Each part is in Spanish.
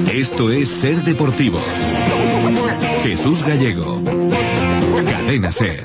Esto es Ser Deportivos. Jesús Gallego. Cadena Ser.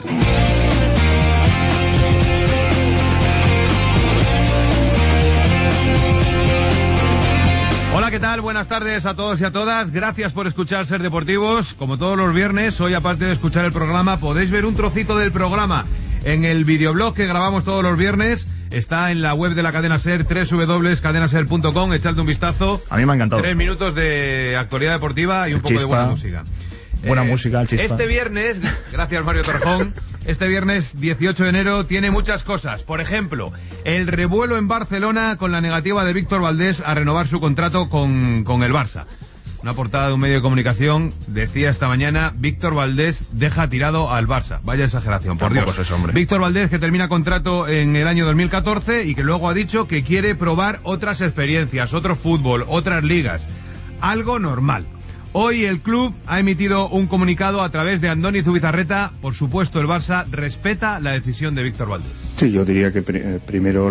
Hola, ¿qué tal? Buenas tardes a todos y a todas. Gracias por escuchar Ser Deportivos. Como todos los viernes, hoy, aparte de escuchar el programa, podéis ver un trocito del programa en el videoblog que grabamos todos los viernes. Está en la web de la cadena Ser, www.cadenaser.com. Echadle un vistazo. A mí me ha encantado. 3 minutos de actualidad deportiva y un poco de buena música. Buena música, el chispa. Este viernes, gracias Mario Torjón, este viernes 18 de enero tiene muchas cosas. Por ejemplo, el revuelo en Barcelona con la negativa de Víctor Valdés a renovar su contrato con el Barça. Una portada de un medio de comunicación decía esta mañana: Víctor Valdés deja tirado al Barça. Vaya exageración, por Dios. Es hombre. Víctor Valdés, que termina contrato en el año 2014 y que luego ha dicho que quiere probar otras experiencias, otro fútbol, otras ligas. Algo normal. Hoy el club ha emitido un comunicado a través de Andoni Zubizarreta. Por supuesto, el Barça respeta la decisión de Víctor Valdés. Sí, yo diría que primero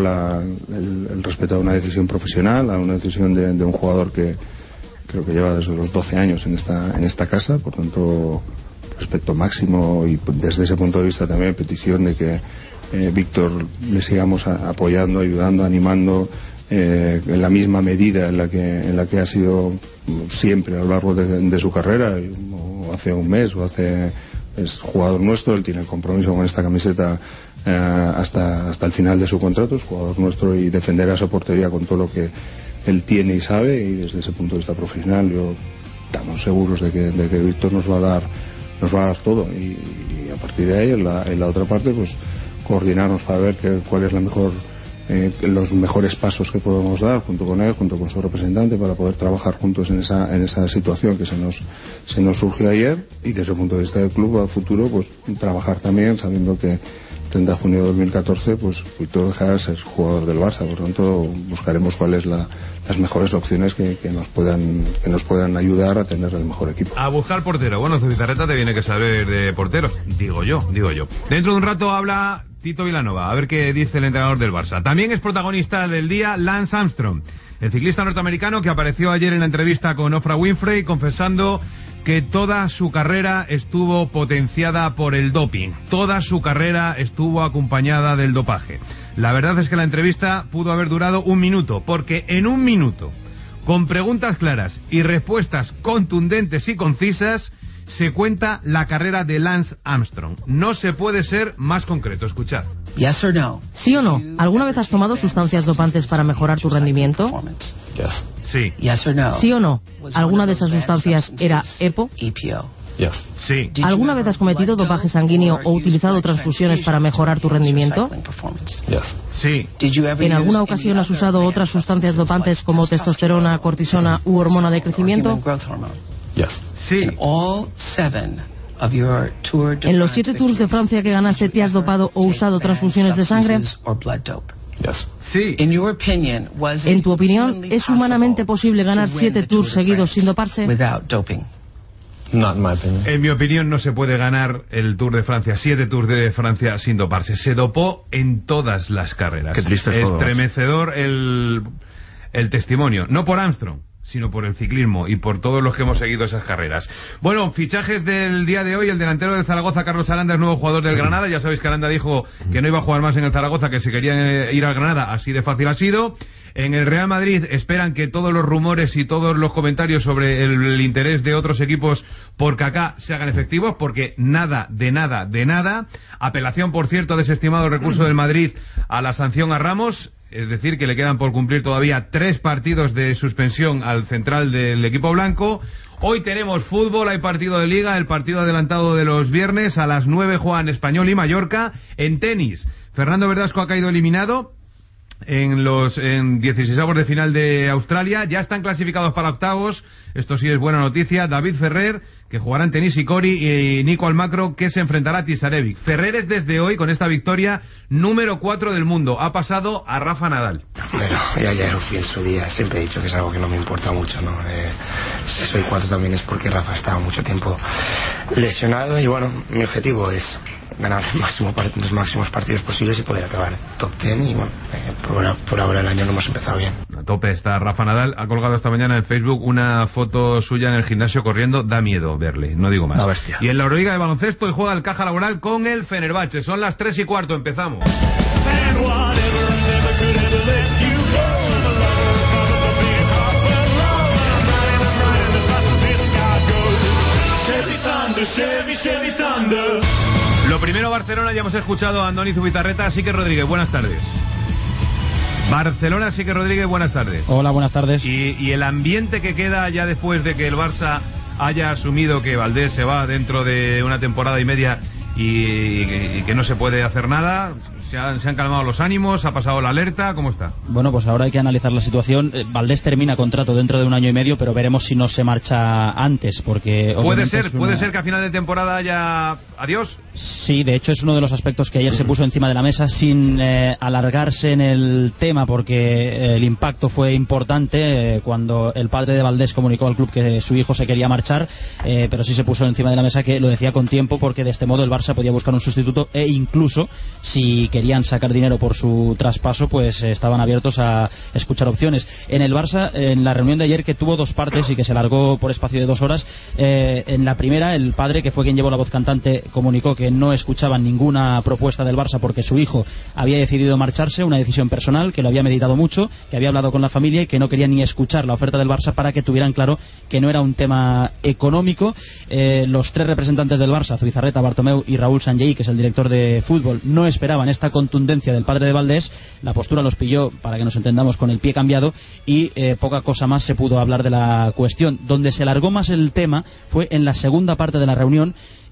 el respeto a una decisión profesional, a una decisión de un jugador que creo que lleva desde los 12 años en esta casa, por tanto respeto máximo, y desde ese punto de vista también petición de que Víctor le sigamos apoyando, ayudando, animando en la misma medida en la que ha sido siempre a lo largo de su carrera. O hace un mes es jugador nuestro, él tiene el compromiso con esta camiseta hasta el final de su contrato, es jugador nuestro, y defenderá esa portería con todo lo que él tiene y sabe, y desde ese punto de vista profesional estamos seguros de que Víctor nos va a dar todo, y a partir de ahí en la otra parte pues coordinarnos para ver cuál es los mejores pasos que podemos dar junto con él, junto con su representante, para poder trabajar juntos en esa situación que se nos surgió ayer, y desde el punto de vista del club a futuro pues trabajar también sabiendo que 30 de junio de 2014 pues Víctor dejará de ser jugador del Barça. Por tanto buscaremos cuáles las mejores opciones que nos puedan ayudar a tener el mejor equipo. A buscar portero. Bueno, Zubizarreta te viene que saber de porteros, digo yo. Dentro de un rato habla Tito Vilanova, a ver qué dice el entrenador del Barça. También es protagonista del día Lance Armstrong, el ciclista norteamericano que apareció ayer en la entrevista con Oprah Winfrey confesando que toda su carrera estuvo potenciada por el doping. Toda su carrera estuvo acompañada del dopaje. La verdad es que la entrevista pudo haber durado 1 minuto, porque en 1 minuto, con preguntas claras y respuestas contundentes y concisas, se cuenta la carrera de Lance Armstrong. No se puede ser más concreto. Escuchad. Yes or no? ¿Sí o no? ¿Alguna vez has tomado sustancias dopantes para mejorar tu rendimiento? Sí. Yes or no? ¿Sí o no? ¿Alguna de esas sustancias era EPO? EPO. Sí. ¿Alguna vez has cometido dopaje sanguíneo o utilizado transfusiones para mejorar tu rendimiento? Sí. ¿En alguna ocasión has usado otras sustancias dopantes como testosterona, cortisona u hormona de crecimiento? Sí. ¿En los 7 Tours de Francia que ganaste te has dopado o usado transfusiones de sangre? Sí. ¿En tu opinión, es humanamente posible ganar 7 Tours seguidos sin doparse? En mi opinión no se puede ganar el Tour de Francia, 7 Tours de Francia sin doparse. Se dopó en todas las carreras. Qué triste es todo. Estremecedor el testimonio, no por Armstrong, sino por el ciclismo y por todos los que hemos seguido esas carreras. Bueno, fichajes del día de hoy: el delantero del Zaragoza, Carlos Aranda, es nuevo jugador del Granada. Ya sabéis que Aranda dijo que no iba a jugar más en el Zaragoza, que se quería ir al Granada, así de fácil ha sido. En el Real Madrid esperan que todos los rumores y todos los comentarios sobre el interés de otros equipos por Kaká se hagan efectivos, porque nada. Apelación, por cierto, desestimado el recurso del Madrid a la sanción a Ramos. Es decir, que le quedan por cumplir todavía 3 partidos de suspensión al central del equipo blanco. Hoy tenemos fútbol, hay partido de Liga, el partido adelantado de los viernes. A las 9 juegan Español y Mallorca. En tenis, Fernando Verdasco ha caído eliminado en 16avos de final de Australia. Ya están clasificados para octavos. Esto sí es buena noticia. David Ferrer, que que jugarán Nishikori y Nico Almagro, que se enfrentará a Tisarevic. Ferrer es desde hoy, con esta victoria, número 4 del mundo. Ha pasado a Rafa Nadal. Bueno, ya lo fui en su día. Siempre he dicho que es algo que no me importa mucho, ¿no? Si soy 4 también es porque Rafa ha estado mucho tiempo lesionado y bueno, mi objetivo es ganar los máximos partidos posibles y poder acabar top 10 y bueno, por ahora el año no hemos empezado bien. A tope está Rafa Nadal. Ha colgado esta mañana en Facebook una foto suya en el gimnasio corriendo. Da miedo verle, no digo más. La bestia. Y en la Euroliga de baloncesto, y juega el Caja Laboral con el Fenerbahce. Son las 3:15, empezamos. Lo primero, Barcelona, ya hemos escuchado a Andoni Zubizarreta. Así que Rodríguez, buenas tardes. Barcelona, así que Rodríguez, buenas tardes. Hola, buenas tardes. Y el ambiente que queda ya después de que el Barça haya asumido que Valdés se va dentro de una temporada y media y que no se puede hacer nada. ¿Se han calmado los ánimos? ¿Ha pasado la alerta? ¿Cómo está? Bueno, pues ahora hay que analizar la situación. Valdés termina contrato dentro de 1 año y medio, pero veremos si no se marcha antes, porque... ¿Puede ser que a final de temporada haya adiós? Sí, de hecho es uno de los aspectos que ayer se puso encima de la mesa sin alargarse en el tema, porque el impacto fue importante cuando el padre de Valdés comunicó al club que su hijo se quería marchar, pero sí se puso encima de la mesa que lo decía con tiempo, porque de este modo el Barça podía buscar un sustituto e incluso si querían sacar dinero por su traspaso, pues estaban abiertos a escuchar opciones. En el Barça, en la reunión de ayer, que tuvo 2 partes y que se alargó por espacio de 2 horas, en la primera el padre, que fue quien llevó la voz cantante, comunicó que no escuchaban ninguna propuesta del Barça porque su hijo había decidido marcharse, una decisión personal, que lo había meditado mucho, que había hablado con la familia y que no quería ni escuchar la oferta del Barça para que tuvieran claro que no era un tema económico. Los 3 representantes del Barça, Zubizarreta, Bartomeu y Raúl Sanllehy, que es el director de fútbol, no esperaban esta contundencia del padre de Valdés. La postura los pilló, para que nos entendamos, con el pie cambiado y poca cosa más se pudo hablar de la cuestión. Donde se alargó más el tema fue en la segunda parte de la reunión,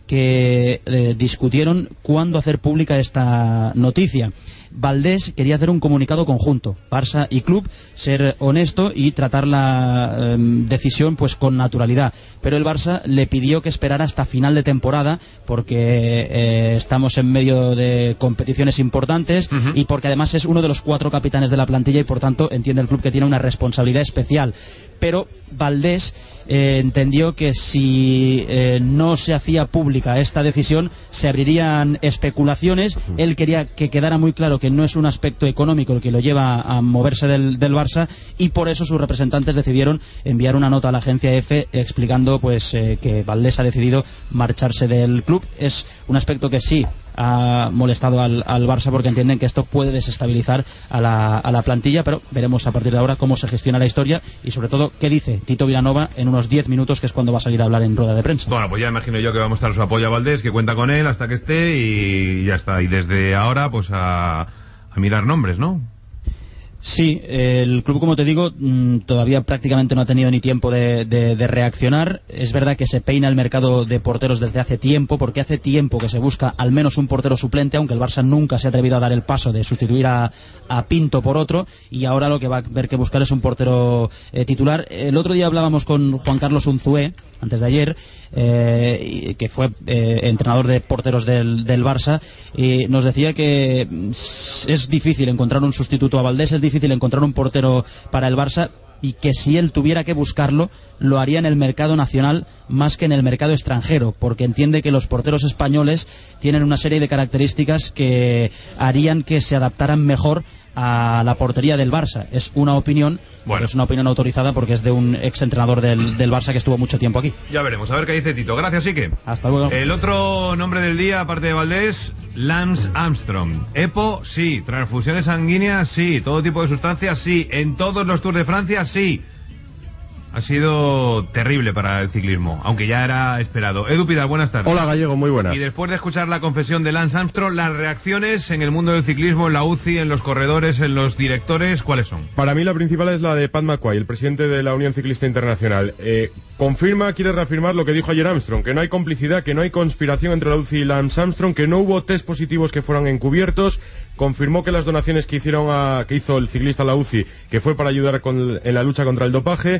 que discutieron cuándo hacer pública esta noticia. Valdés quería hacer un comunicado conjunto, Barça y club, ser honesto y tratar la decisión pues con naturalidad, pero el Barça le pidió que esperara hasta final de temporada porque estamos en medio de competiciones importantes y porque además es uno de los 4 capitanes de la plantilla y por tanto entiende el club que tiene una responsabilidad especial. Pero Valdés entendió que si no se hacía pública esta decisión se abrirían especulaciones. Él quería que quedara muy claro que no es un aspecto económico el que lo lleva a moverse del Barça y por eso sus representantes decidieron enviar una nota a la agencia EFE explicando pues que Valdés ha decidido marcharse del club. Es un aspecto que sí ha molestado al Barça porque entienden que esto puede desestabilizar a la plantilla, pero veremos a partir de ahora cómo se gestiona la historia y sobre todo qué dice Tito Vilanova en unos 10 minutos, que es cuando va a salir a hablar en rueda de prensa. Bueno, pues ya imagino yo que vamos a estar su apoyo a Valdés, que cuenta con él hasta que esté y ya está. Y desde ahora pues a mirar nombres, ¿no? Sí, el club, como te digo, todavía prácticamente no ha tenido ni tiempo de reaccionar. Es verdad que se peina el mercado de porteros desde hace tiempo, porque hace tiempo que se busca al menos un portero suplente, aunque el Barça nunca se ha atrevido a dar el paso de sustituir a Pinto por otro, y ahora lo que va a haber que buscar es un portero titular. El otro día hablábamos con Juan Carlos Unzué, antes de ayer, que fue entrenador de porteros del Barça, y nos decía que es difícil encontrar un sustituto a Valdés, es difícil encontrar un portero para el Barça, y que si él tuviera que buscarlo, lo haría en el mercado nacional más que en el mercado extranjero, porque entiende que los porteros españoles tienen una serie de características que harían que se adaptaran mejor a la portería del Barça. Es una opinión, pero es una opinión autorizada porque es de un exentrenador del Barça que estuvo mucho tiempo aquí. Ya veremos, a ver qué dice Tito. Gracias, Ike. Hasta luego. El otro nombre del día, aparte de Valdés, Lance Armstrong. EPO, sí. Transfusiones sanguíneas, sí. Todo tipo de sustancias, sí. En todos los Tours de Francia, sí. Ha sido terrible para el ciclismo, aunque ya era esperado. Edu Pidal, buenas tardes. Hola, Gallego, muy buenas. Y después de escuchar la confesión de Lance Armstrong, las reacciones en el mundo del ciclismo, en la UCI, en los corredores, en los directores, ¿cuáles son? Para mí la principal es la de Pat McQuaid, el presidente de la Unión Ciclista Internacional. Quiere reafirmar lo que dijo ayer Armstrong, que no hay complicidad, que no hay conspiración entre la UCI y Lance Armstrong, que no hubo test positivos que fueran encubiertos. Confirmó que las donaciones que hizo el ciclista a la UCI, que fue para ayudar en la lucha contra el dopaje.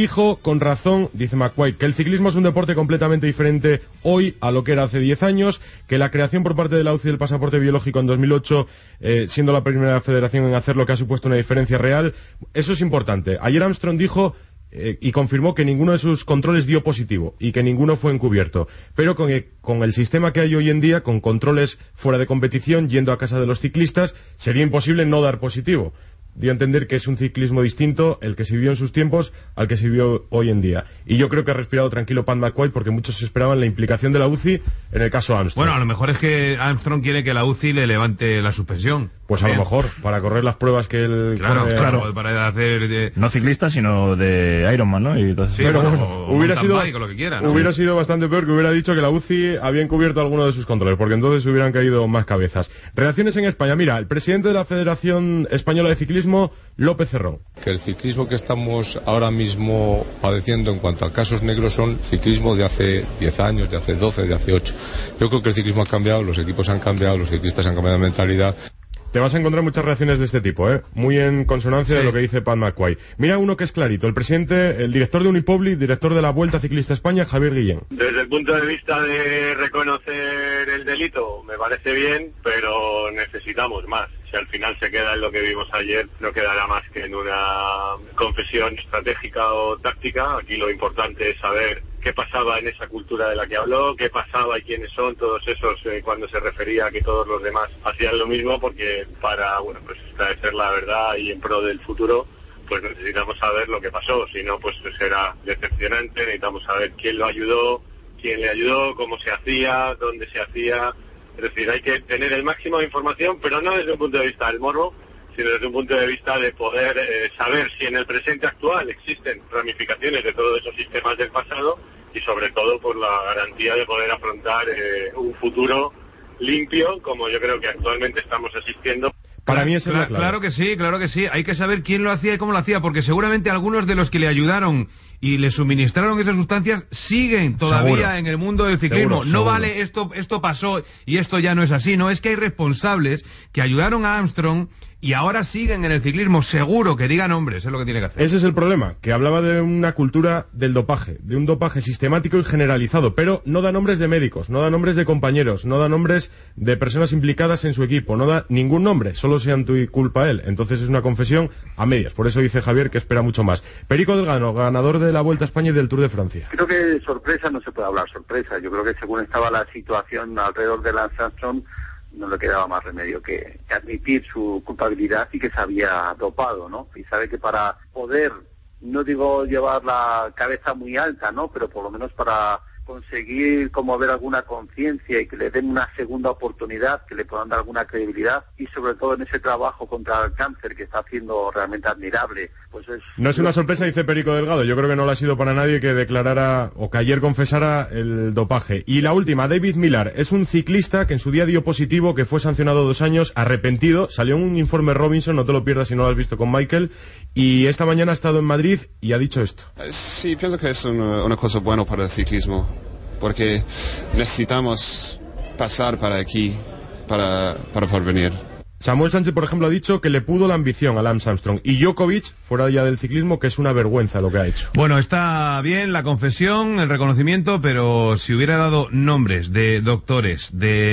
Dijo con razón, dice McQuaid, que el ciclismo es un deporte completamente diferente hoy a lo que era hace 10 años, que la creación por parte de la UCI del pasaporte biológico en 2008, siendo la primera federación en hacerlo, que ha supuesto una diferencia real. Eso es importante. Ayer Armstrong dijo y confirmó que ninguno de sus controles dio positivo y que ninguno fue encubierto. Pero con el sistema que hay hoy en día, con controles fuera de competición, yendo a casa de los ciclistas, sería imposible no dar positivo. Dio a entender que es un ciclismo distinto el que se vivió en sus tiempos al que se vivió hoy en día. Y yo creo que ha respirado tranquilo Pat McQuaid, porque muchos esperaban la implicación de la UCI en el caso Armstrong. Bueno, a lo mejor es que Armstrong quiere que la UCI le levante la suspensión. Pues a lo mejor, para correr las pruebas que él... Claro, para hacer... No ciclista, sino de Ironman, ¿no? Y entonces... Sí, pero bueno, hubiera sido, bike, lo que quiera, ¿no? Hubiera sido bastante peor que hubiera dicho que la UCI había encubierto alguno de sus controles, porque entonces hubieran caído más cabezas. Reacciones en España. Mira, el presidente de la Federación Española de Ciclismo, López Cerrón. Que el ciclismo que estamos ahora mismo padeciendo en cuanto a casos negros son ciclismo de hace 10 años, de hace 12, de hace 8. Yo creo que el ciclismo ha cambiado, los equipos han cambiado, los ciclistas han cambiado de mentalidad. Te vas a encontrar muchas reacciones de este tipo, muy en consonancia de lo que dice Pat McQuaid. Mira uno que es clarito, el director de Unipublic, director de la Vuelta Ciclista España, Javier Guillén. Desde el punto de vista de reconocer el delito, me parece bien, pero necesitamos más. Si al final se queda en lo que vimos ayer, no quedará más que en una confesión estratégica o táctica. Aquí lo importante es saber qué pasaba en esa cultura de la que habló, qué pasaba y quiénes son todos esos cuando se refería a que todos los demás hacían lo mismo, porque para, pues esclarecer la verdad y en pro del futuro, pues necesitamos saber lo que pasó. Si no, pues será decepcionante. Necesitamos saber quién lo ayudó, quién le ayudó, cómo se hacía, dónde se hacía. Es decir, hay que tener el máximo de información, pero no desde un punto de vista del morbo, sino desde un punto de vista de poder saber si en el presente actual existen ramificaciones de todos esos sistemas del pasado y sobre todo por la garantía de poder afrontar un futuro limpio, como yo creo que actualmente estamos asistiendo. Para mí es claro que sí. Hay que saber quién lo hacía y cómo lo hacía, porque seguramente algunos de los que le ayudaron y le suministraron esas sustancias siguen todavía en el mundo del ciclismo. No vale esto pasó y esto ya no es así. No, es que hay responsables que ayudaron a Armstrong y ahora siguen en el ciclismo. Seguro que digan nombres, es lo que tiene que hacer. Ese es el problema, que hablaba de una cultura del dopaje, de un dopaje sistemático y generalizado, pero no da nombres de médicos, no da nombres de compañeros, no da nombres de personas implicadas en su equipo, no da ningún nombre, solo sea en tu culpa él. Entonces es una confesión a medias. Por eso dice Javier que espera mucho más. Perico Delgado, ganador de la Vuelta a España y del Tour de Francia. Creo que sorpresa no se puede hablar sorpresa. Yo creo que según estaba la situación alrededor de Lance Armstrong, no le quedaba más remedio que admitir su culpabilidad y que se había dopado, ¿no? Y sabe que para poder, no digo llevar la cabeza muy alta, ¿no? Pero por lo menos para conseguir como ver alguna conciencia y que le den una segunda oportunidad, que le puedan dar alguna credibilidad y sobre todo en ese trabajo contra el cáncer que está haciendo realmente admirable. Pues no es una sorpresa, dice Perico Delgado. Yo creo que no lo ha sido para nadie que declarara o que ayer confesara el dopaje. Y la última, David Millar, es un ciclista que en su día dio positivo, que fue sancionado 2 años, arrepentido. Salió un informe Robinson, no te lo pierdas si no lo has visto con Michael. Y esta mañana ha estado en Madrid y ha dicho esto. Sí, pienso que es una cosa buena para el ciclismo, porque necesitamos pasar para aquí, para porvenir. Samuel Sánchez, por ejemplo, ha dicho que le pudo la ambición a Lance Armstrong. Y Djokovic, fuera ya del ciclismo, que es una vergüenza lo que ha hecho. Bueno, está bien la confesión, el reconocimiento, pero si hubiera dado nombres de doctores,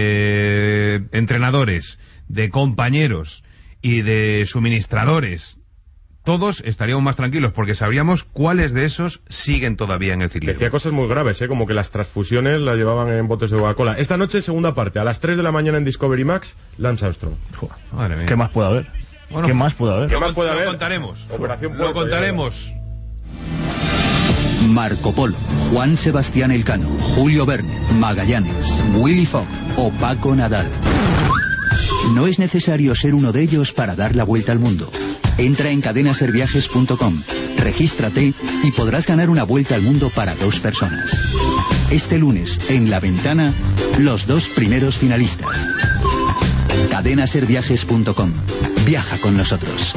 de entrenadores, de compañeros y de suministradores, todos estaríamos más tranquilos, porque sabríamos cuáles de esos siguen todavía en el ciclismo. Decía cosas muy graves, como que las transfusiones las llevaban en botes de Coca-Cola. Esta noche, segunda parte, a las 3 de la mañana en Discovery Max, Lance Armstrong. Madre mía. ¿Qué más puede haber? Bueno, ¿Qué más puede haber? Lo contaremos. Lo contaremos. Marco Polo, Juan Sebastián Elcano, Julio Verne, Magallanes, Willy Fogg o Paco Nadal. No es necesario ser uno de ellos para dar la vuelta al mundo. Entra en cadenaserviajes.com, regístrate y podrás ganar una vuelta al mundo para 2 personas. Este lunes, en La Ventana, los 2 primeros finalistas. Cadenaserviajes.com. Viaja con nosotros.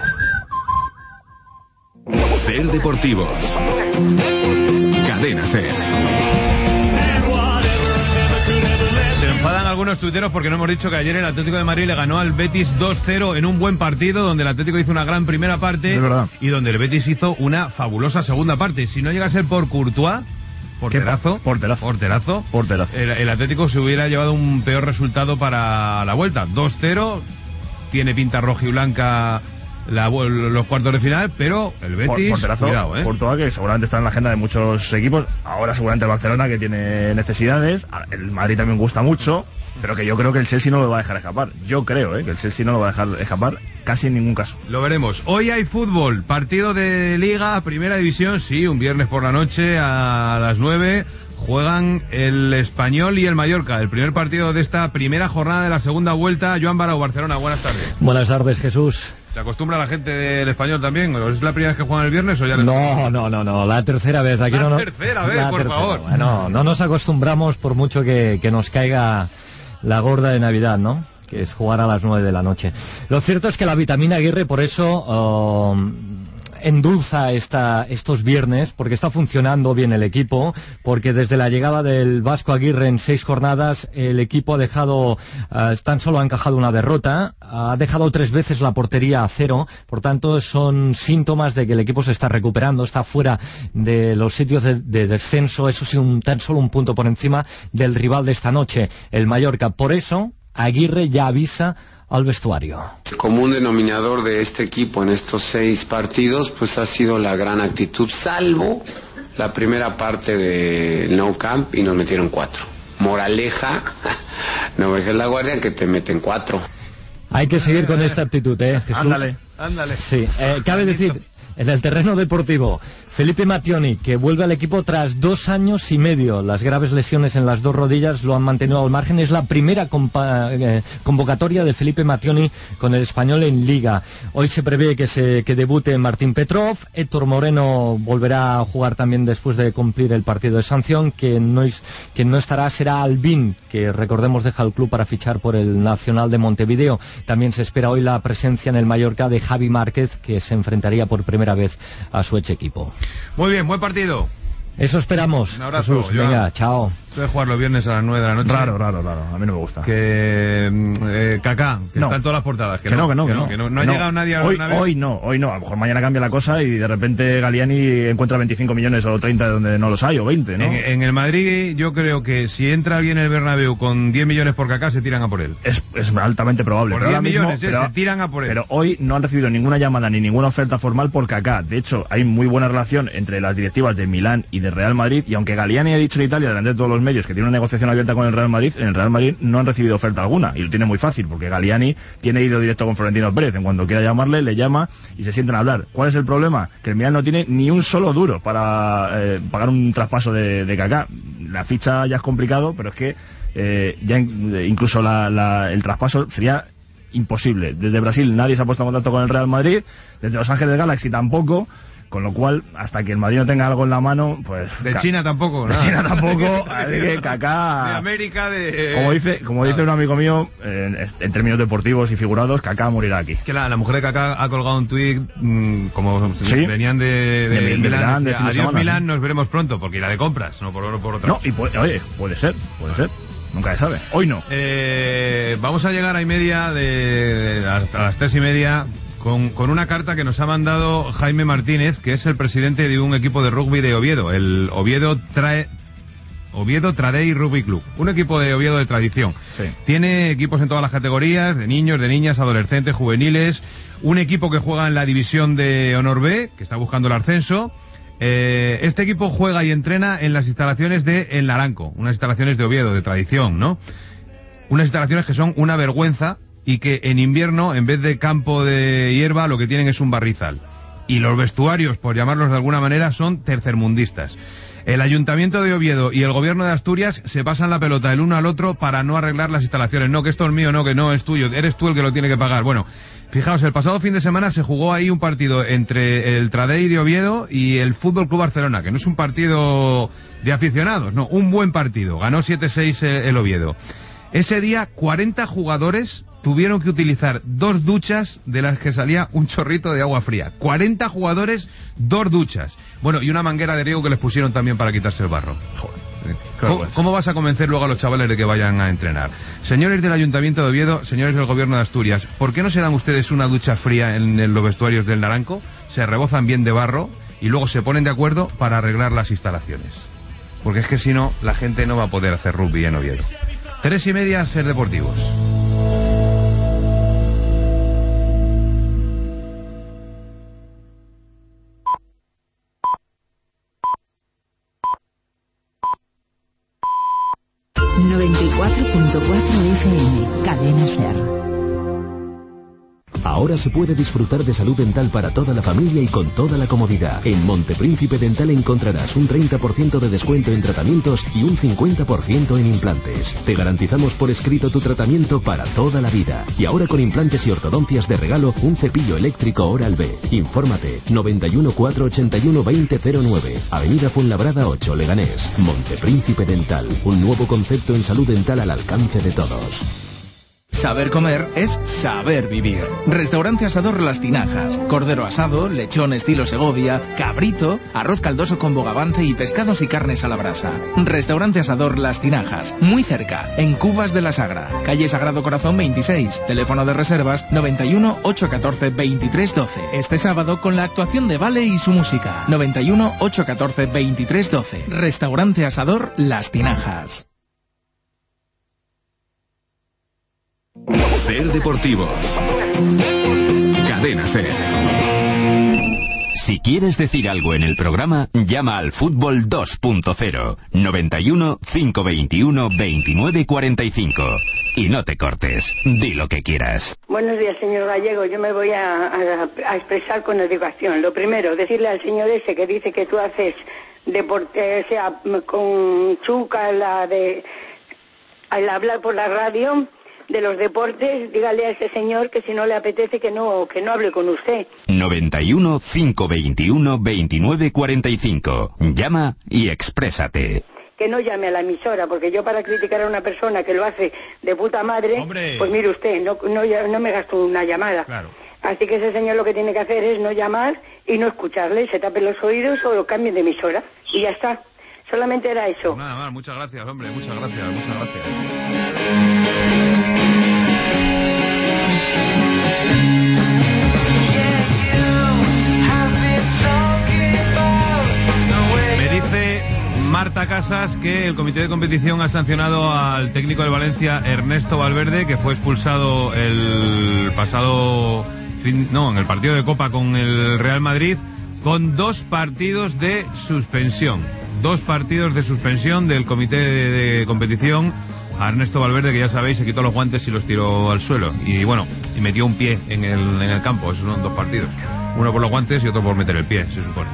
Ser Deportivos. Cadena Ser. Se enfadan algunos algunos tuiteros porque no hemos dicho que ayer el Atlético de Madrid le ganó al Betis 2-0 en un buen partido donde el Atlético hizo una gran primera parte y donde el Betis hizo una fabulosa segunda parte. Si no llega a ser por Courtois, porterazo. El Atlético se hubiera llevado un peor resultado para la vuelta. 2-0, tiene pinta rojiblanca los cuartos de final, pero el Betis, porterazo, cuidado, Courtois, que seguramente está en la agenda de muchos equipos. Ahora seguramente el Barcelona, que tiene necesidades. El Madrid también gusta mucho, pero que yo creo que el Chelsea no lo va a dejar escapar. Yo creo que el Chelsea no lo va a dejar escapar casi en ningún caso. Lo veremos. Hoy hay fútbol, partido de Liga, Primera División, sí, un viernes por la noche a las 9. Juegan el Español y el Mallorca, el primer partido de esta primera jornada de la segunda vuelta. Joan Barau, Barcelona, buenas tardes. Buenas tardes, Jesús. ¿Se acostumbra la gente del Español también? ¿Es la primera vez que juegan el viernes o ya les... No, la tercera vez. Aquí tercera vez, por favor. Bueno, no nos acostumbramos por mucho que nos caiga la gorda de Navidad, ¿no? Que es jugar a las 9 de la noche. Lo cierto es que la vitamina Aguirre por eso endulza estos viernes, porque está funcionando bien el equipo, porque desde la llegada del Vasco Aguirre en 6 jornadas el equipo ha dejado, tan solo ha encajado una derrota, ha dejado 3 veces la portería a 0, por tanto son síntomas de que el equipo se está recuperando, está fuera de los sitios de descenso, eso sí, tan solo un punto por encima del rival de esta noche, el Mallorca. Por eso Aguirre ya avisa al vestuario. El común denominador de este equipo en estos 6 partidos pues ha sido la gran actitud, salvo la primera parte del Nou Camp y nos metieron 4. Moraleja, no bajes la guardia que te meten 4. Hay que seguir con esta actitud, Jesús. Ándale. Sí, cabe decir, en el terreno deportivo, Felipe Mattioni, que vuelve al equipo tras 2 años y medio. Las graves lesiones en las 2 rodillas lo han mantenido al margen. Es la primera convocatoria de Felipe Mattioni con el Español en Liga. Hoy se prevé que debute Martín Petrov. Héctor Moreno volverá a jugar también después de cumplir el partido de sanción. Que no estará será Albín, que recordemos deja el club para fichar por el Nacional de Montevideo. También se espera hoy la presencia en el Mallorca de Javi Márquez, que se enfrentaría por primera vez a su ex equipo. Muy bien, buen partido. Eso esperamos. Un abrazo. Jesús, venga, chao. Puede jugar los viernes a las 9 de la noche. Raro. A mí no me gusta. Que Kaká, que está en todas las portadas. Que no ha llegado nadie a hoy no. A lo mejor mañana cambia la cosa y de repente Galliani encuentra 25 millones o 30 donde no los hay, o 20, ¿no? En el Madrid yo creo que si entra alguien en el Bernabéu con 10 millones por Kaká, se tiran a por él. Es altamente probable. Por 10 millones, se tiran a por él. Pero hoy no han recibido ninguna llamada ni ninguna oferta formal por Kaká. De hecho, hay muy buena relación entre las directivas de Milán y de Real Madrid, y aunque Galliani ha dicho en Italia delante de todos los medios que tiene una negociación abierta con el Real Madrid, en el Real Madrid no han recibido oferta alguna, y lo tiene muy fácil porque Galliani tiene ido directo con Florentino Pérez. En cuanto quiera llamarle, le llama y se sienten a hablar. ¿Cuál es el problema? Que el Milan no tiene ni un solo duro para pagar un traspaso de Kaká. La ficha ya es complicado, pero es que incluso el traspaso sería imposible. Desde Brasil nadie se ha puesto en contacto con el Real Madrid, desde Los Ángeles Galaxy tampoco. Con lo cual, hasta que el Madrid no tenga algo en la mano, pues... De China tampoco, ¿no? De China tampoco, así que Kaká... De América, Como dice un amigo mío, en términos deportivos y figurados, Kaká morirá aquí. Es que la mujer de Kaká ha colgado un tuit, como si venían de Milán. Adiós Milán, nos veremos pronto, porque irá de compras, no por otra. No, y puede ser. Nunca se sabe. Hoy no. Vamos a llegar a hasta las 3:30... Con una carta que nos ha mandado Jaime Martínez, que es el presidente de un equipo de rugby de Oviedo, el Oviedo Tradei Rugby Club, un equipo de Oviedo de tradición. Sí. Tiene equipos en todas las categorías, de niños, de niñas, adolescentes, juveniles, un equipo que juega en la división de Honor B, que está buscando el ascenso. Este equipo juega y entrena en las instalaciones de El Naranco, unas instalaciones de Oviedo, de tradición, ¿no? Unas instalaciones que son una vergüenza, y que en invierno, en vez de campo de hierba, lo que tienen es un barrizal. Y los vestuarios, por llamarlos de alguna manera, son tercermundistas. El Ayuntamiento de Oviedo y el Gobierno de Asturias se pasan la pelota el uno al otro para no arreglar las instalaciones. No, que esto es mío, no, que no es tuyo, eres tú el que lo tiene que pagar. Bueno, fijaos, el pasado fin de semana se jugó ahí un partido entre el Tradei de Oviedo y el Fútbol Club Barcelona, que no es un partido de aficionados, no, un buen partido. Ganó 7-6 el Oviedo. Ese día 40 jugadores tuvieron que utilizar 2 duchas de las que salía un chorrito de agua fría. 40 jugadores, 2 duchas. Bueno, y una manguera de riego que les pusieron también para quitarse el barro. Joder. ¿Cómo vas a convencer luego a los chavales de que vayan a entrenar? Señores del Ayuntamiento de Oviedo, señores del Gobierno de Asturias, ¿por qué no se dan ustedes una ducha fría en los vestuarios del Naranco? Se rebozan bien de barro y luego se ponen de acuerdo para arreglar las instalaciones. Porque es que si no, la gente no va a poder hacer rugby en Oviedo. 3:30, Ser Deportivos. FM, Cadena Ser. Ahora se puede disfrutar de salud dental para toda la familia y con toda la comodidad. En Montepríncipe Dental encontrarás un 30% de descuento en tratamientos y un 50% en implantes. Te garantizamos por escrito tu tratamiento para toda la vida. Y ahora con implantes y ortodoncias de regalo, un cepillo eléctrico Oral-B. Infórmate, 91 481 2009, Avenida Fuenlabrada 8, Leganés. Montepríncipe Dental, un nuevo concepto en salud dental al alcance de todos. Saber comer es saber vivir. Restaurante Asador Las Tinajas. Cordero asado, lechón estilo Segovia, cabrito, arroz caldoso con bogavante y pescados y carnes a la brasa. Restaurante Asador Las Tinajas. Muy cerca, en Cubas de la Sagra. Calle Sagrado Corazón 26. Teléfono de reservas 91 814 2312. Este sábado con la actuación de Vale y su música. 91 814 2312. Restaurante Asador Las Tinajas. Ser Deportivos. Cadena Ser. Si quieres decir algo en el programa, llama al Fútbol 2.0 91 521 2945 y no te cortes. Di lo que quieras. Buenos días, señor Gallego. Yo me voy a expresar con educación. Lo primero, decirle al señor ese que dice que tú haces deporte, sea con Chuca, al hablar por la radio de los deportes, dígale a ese señor que si no le apetece que no hable con usted. 91 521 2945. Llama y exprésate. Que no llame a la emisora, porque yo para criticar a una persona que lo hace de puta madre, ¡hombre! Pues mire usted, no me gasto una llamada. Claro. Así que ese señor lo que tiene que hacer es no llamar y no escucharle, se tape los oídos o lo cambien de emisora y ya está. Solamente era eso. Pues nada más, muchas gracias, hombre, muchas gracias. Me dice Marta Casas que el comité de competición ha sancionado al técnico del Valencia, Ernesto Valverde, que fue expulsado en el partido de Copa con el Real Madrid, con 2 partidos de suspensión. 2 partidos de suspensión del comité de competición a Ernesto Valverde, que ya sabéis, se quitó los guantes y los tiró al suelo. Y bueno, y metió un pie en el campo. Esos son 2 partidos. Uno por los guantes y otro por meter el pie, se supone.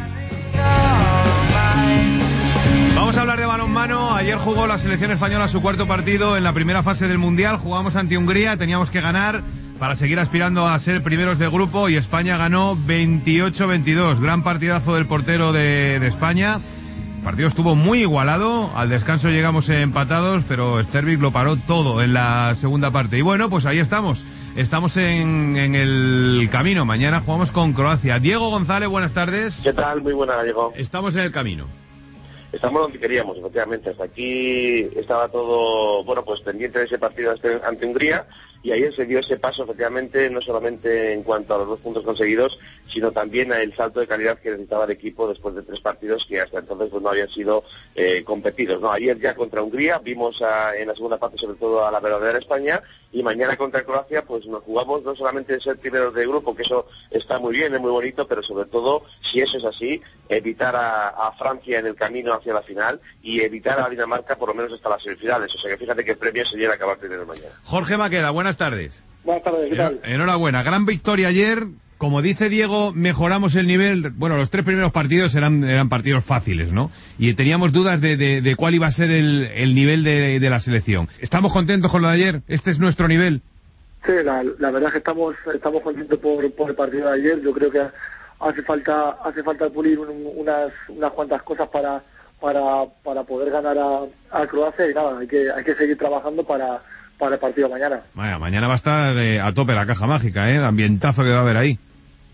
Vamos a hablar de balonmano. Ayer jugó la selección española su 4º partido en la primera fase del Mundial. Jugamos ante Hungría, teníamos que ganar para seguir aspirando a ser primeros de grupo, y España ganó 28-22. Gran partidazo del portero de España. El partido estuvo muy igualado, al descanso llegamos empatados, pero Stervik lo paró todo en la segunda parte. Y bueno, pues ahí estamos en el camino. Mañana jugamos con Croacia. Diego González, buenas tardes. ¿Qué tal? Muy buena, Diego. Estamos en el camino. Estamos donde queríamos, efectivamente. Hasta aquí estaba todo, pues pendiente de ese partido ante Hungría, y ayer se dio ese paso, efectivamente, no solamente en cuanto a los 2 puntos conseguidos, sino también al salto de calidad que necesitaba el equipo después de 3 partidos que hasta entonces no habían sido competidos. Ayer ya contra Hungría vimos en la segunda parte sobre todo a la verdadera España, y mañana contra Croacia pues nos jugamos no solamente de ser primeros de grupo, que eso está muy bien, es muy bonito, pero sobre todo, si eso es así, evitar a Francia en el camino hacia la final y evitar a Dinamarca por lo menos hasta las semifinales. O sea que fíjate que el premio sería acabar primero mañana. Jorge Maqueda, buenas tardes. Buenas tardes, ¿qué tal? Enhorabuena, gran victoria ayer. Como dice Diego, mejoramos el nivel. Bueno, los 3 primeros partidos eran partidos fáciles, ¿no? Y teníamos dudas de cuál iba a ser el nivel de la selección. ¿Estamos contentos con lo de ayer? ¿Este es nuestro nivel? Sí, la verdad es que estamos contentos por el partido de ayer. Yo creo que hace falta pulir unas cuantas cosas para poder ganar a Croacia, y nada, hay que seguir trabajando para el partido de mañana. Vaya, mañana va a estar a tope la caja mágica, el ambientazo que va a haber ahí.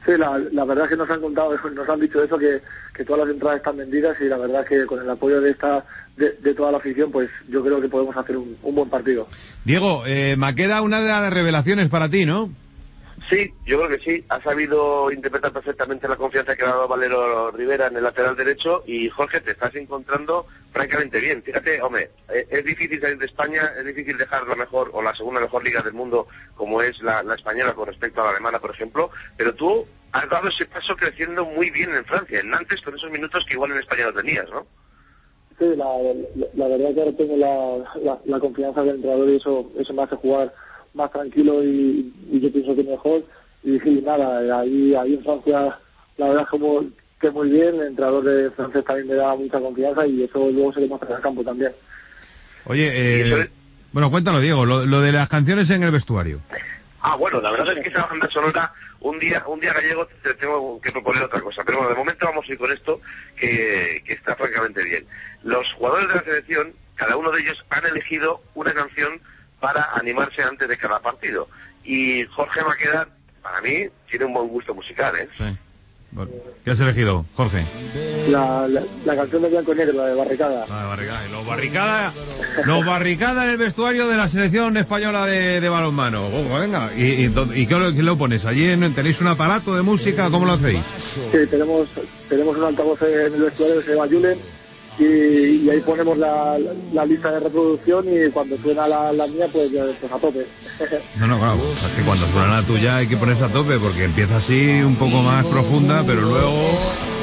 Sí, la verdad es que nos han dicho eso, que todas las entradas están vendidas, y la verdad es que con el apoyo de toda la afición, pues yo creo que podemos hacer un buen partido. Diego, Maqueda, una de las revelaciones para ti, ¿no? Sí, yo creo que sí. Ha sabido interpretar perfectamente la confianza que ha dado Valero Rivera en el lateral derecho, y Jorge, te estás encontrando francamente bien. Fíjate, hombre, es difícil salir de España, es difícil dejar la mejor o la segunda mejor liga del mundo como es la española con respecto a la alemana, por ejemplo, pero tú has dado ese paso creciendo muy bien en Francia, en Nantes, con esos minutos que igual en España no tenías, ¿no? Sí, la verdad que ahora tengo la confianza del entrenador, y eso me hace jugar más tranquilo y yo pienso que mejor. Y sí, nada, ahí en Francia la verdad es que muy bien. El entrenador de francés también me da mucha confianza, y eso luego se demuestra en el campo también. Oye, bueno, cuéntalo, Diego, lo de las canciones en el vestuario. Bueno, la verdad es que esa banda sonora, un día gallego, te tengo que proponer otra cosa, pero bueno, de momento vamos a ir con esto, que está francamente bien. Los jugadores de la selección, cada uno de ellos han elegido una canción para animarse antes de cada partido, y Jorge Maqueda, para mí, tiene un buen gusto musical, ¿eh? Sí. Bueno, ¿qué has elegido, Jorge? La canción de Blanco y Negro, la de Barricada. La de Barricada. Y los barricada en el vestuario de la selección española de balonmano. Venga. ¿Y qué lo pones? ¿Allí tenéis un aparato de música? ¿Cómo lo hacéis? Sí, tenemos un altavoz en el vestuario que se llama Julen, y ahí ponemos la lista de reproducción, y cuando suena la mía, pues a tope. No, claro, es que cuando suena la tuya hay que ponerse a tope, porque empieza así un poco más profunda, pero luego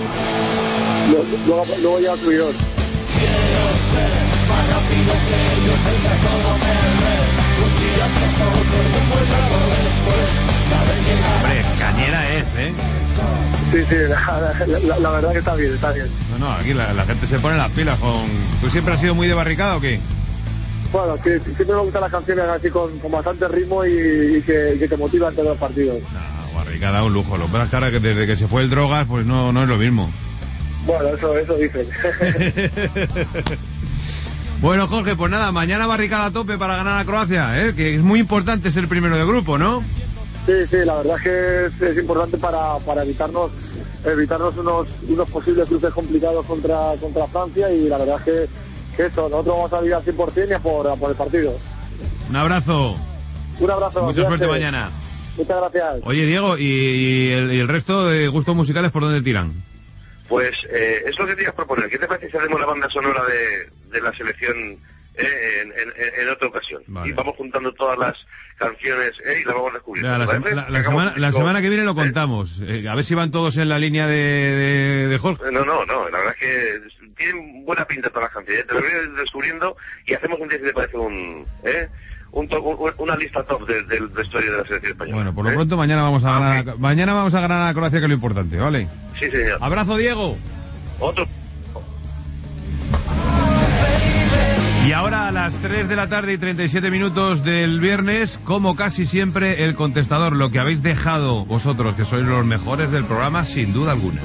ya subidón. Hombre, cañera es, ¿eh? Sí, la verdad que está bien. No, aquí la gente se pone las pilas con... ¿Tú siempre has sido muy de Barricada o qué? Bueno, que siempre me gustan las canciones así con bastante ritmo y que te motivan ante los partidos. No, Barricada un lujo. Lo que pasa es que desde que se fue el Drogas, pues no es lo mismo. Bueno, eso dicen. Bueno, Jorge, pues nada, mañana Barricada a tope para ganar a Croacia, ¿eh? Que es muy importante ser primero de grupo, ¿no? Sí, la verdad es que es importante para evitarnos unos posibles cruces complicados contra Francia, y la verdad es que eso, nosotros vamos a ir al 100% y a por el partido. Un abrazo. Mucha suerte mañana. Muchas gracias. Oye, Diego, ¿y el resto de gustos musicales por dónde tiran? Pues es lo que te iba a proponer. ¿Qué te parece si hacemos la banda sonora de la selección en otra ocasión? Vale. Y vamos juntando todas las canciones y las vamos descubriendo. La semana que viene lo contamos. A ver si van todos en la línea de Jorge. No, la verdad es que tienen buena pinta todas las canciones. Te lo voy a ir descubriendo y hacemos un día, si te parece, una lista top del vestuario de la selección española. Bueno, por lo pronto mañana vamos a ganar a Croacia, que es lo importante, ¿vale? Sí, señor. Abrazo, Diego. Otro. Y ahora a las 3 de la tarde y 37 minutos del viernes, como casi siempre, el contestador, lo que habéis dejado vosotros, que sois los mejores del programa, sin duda alguna.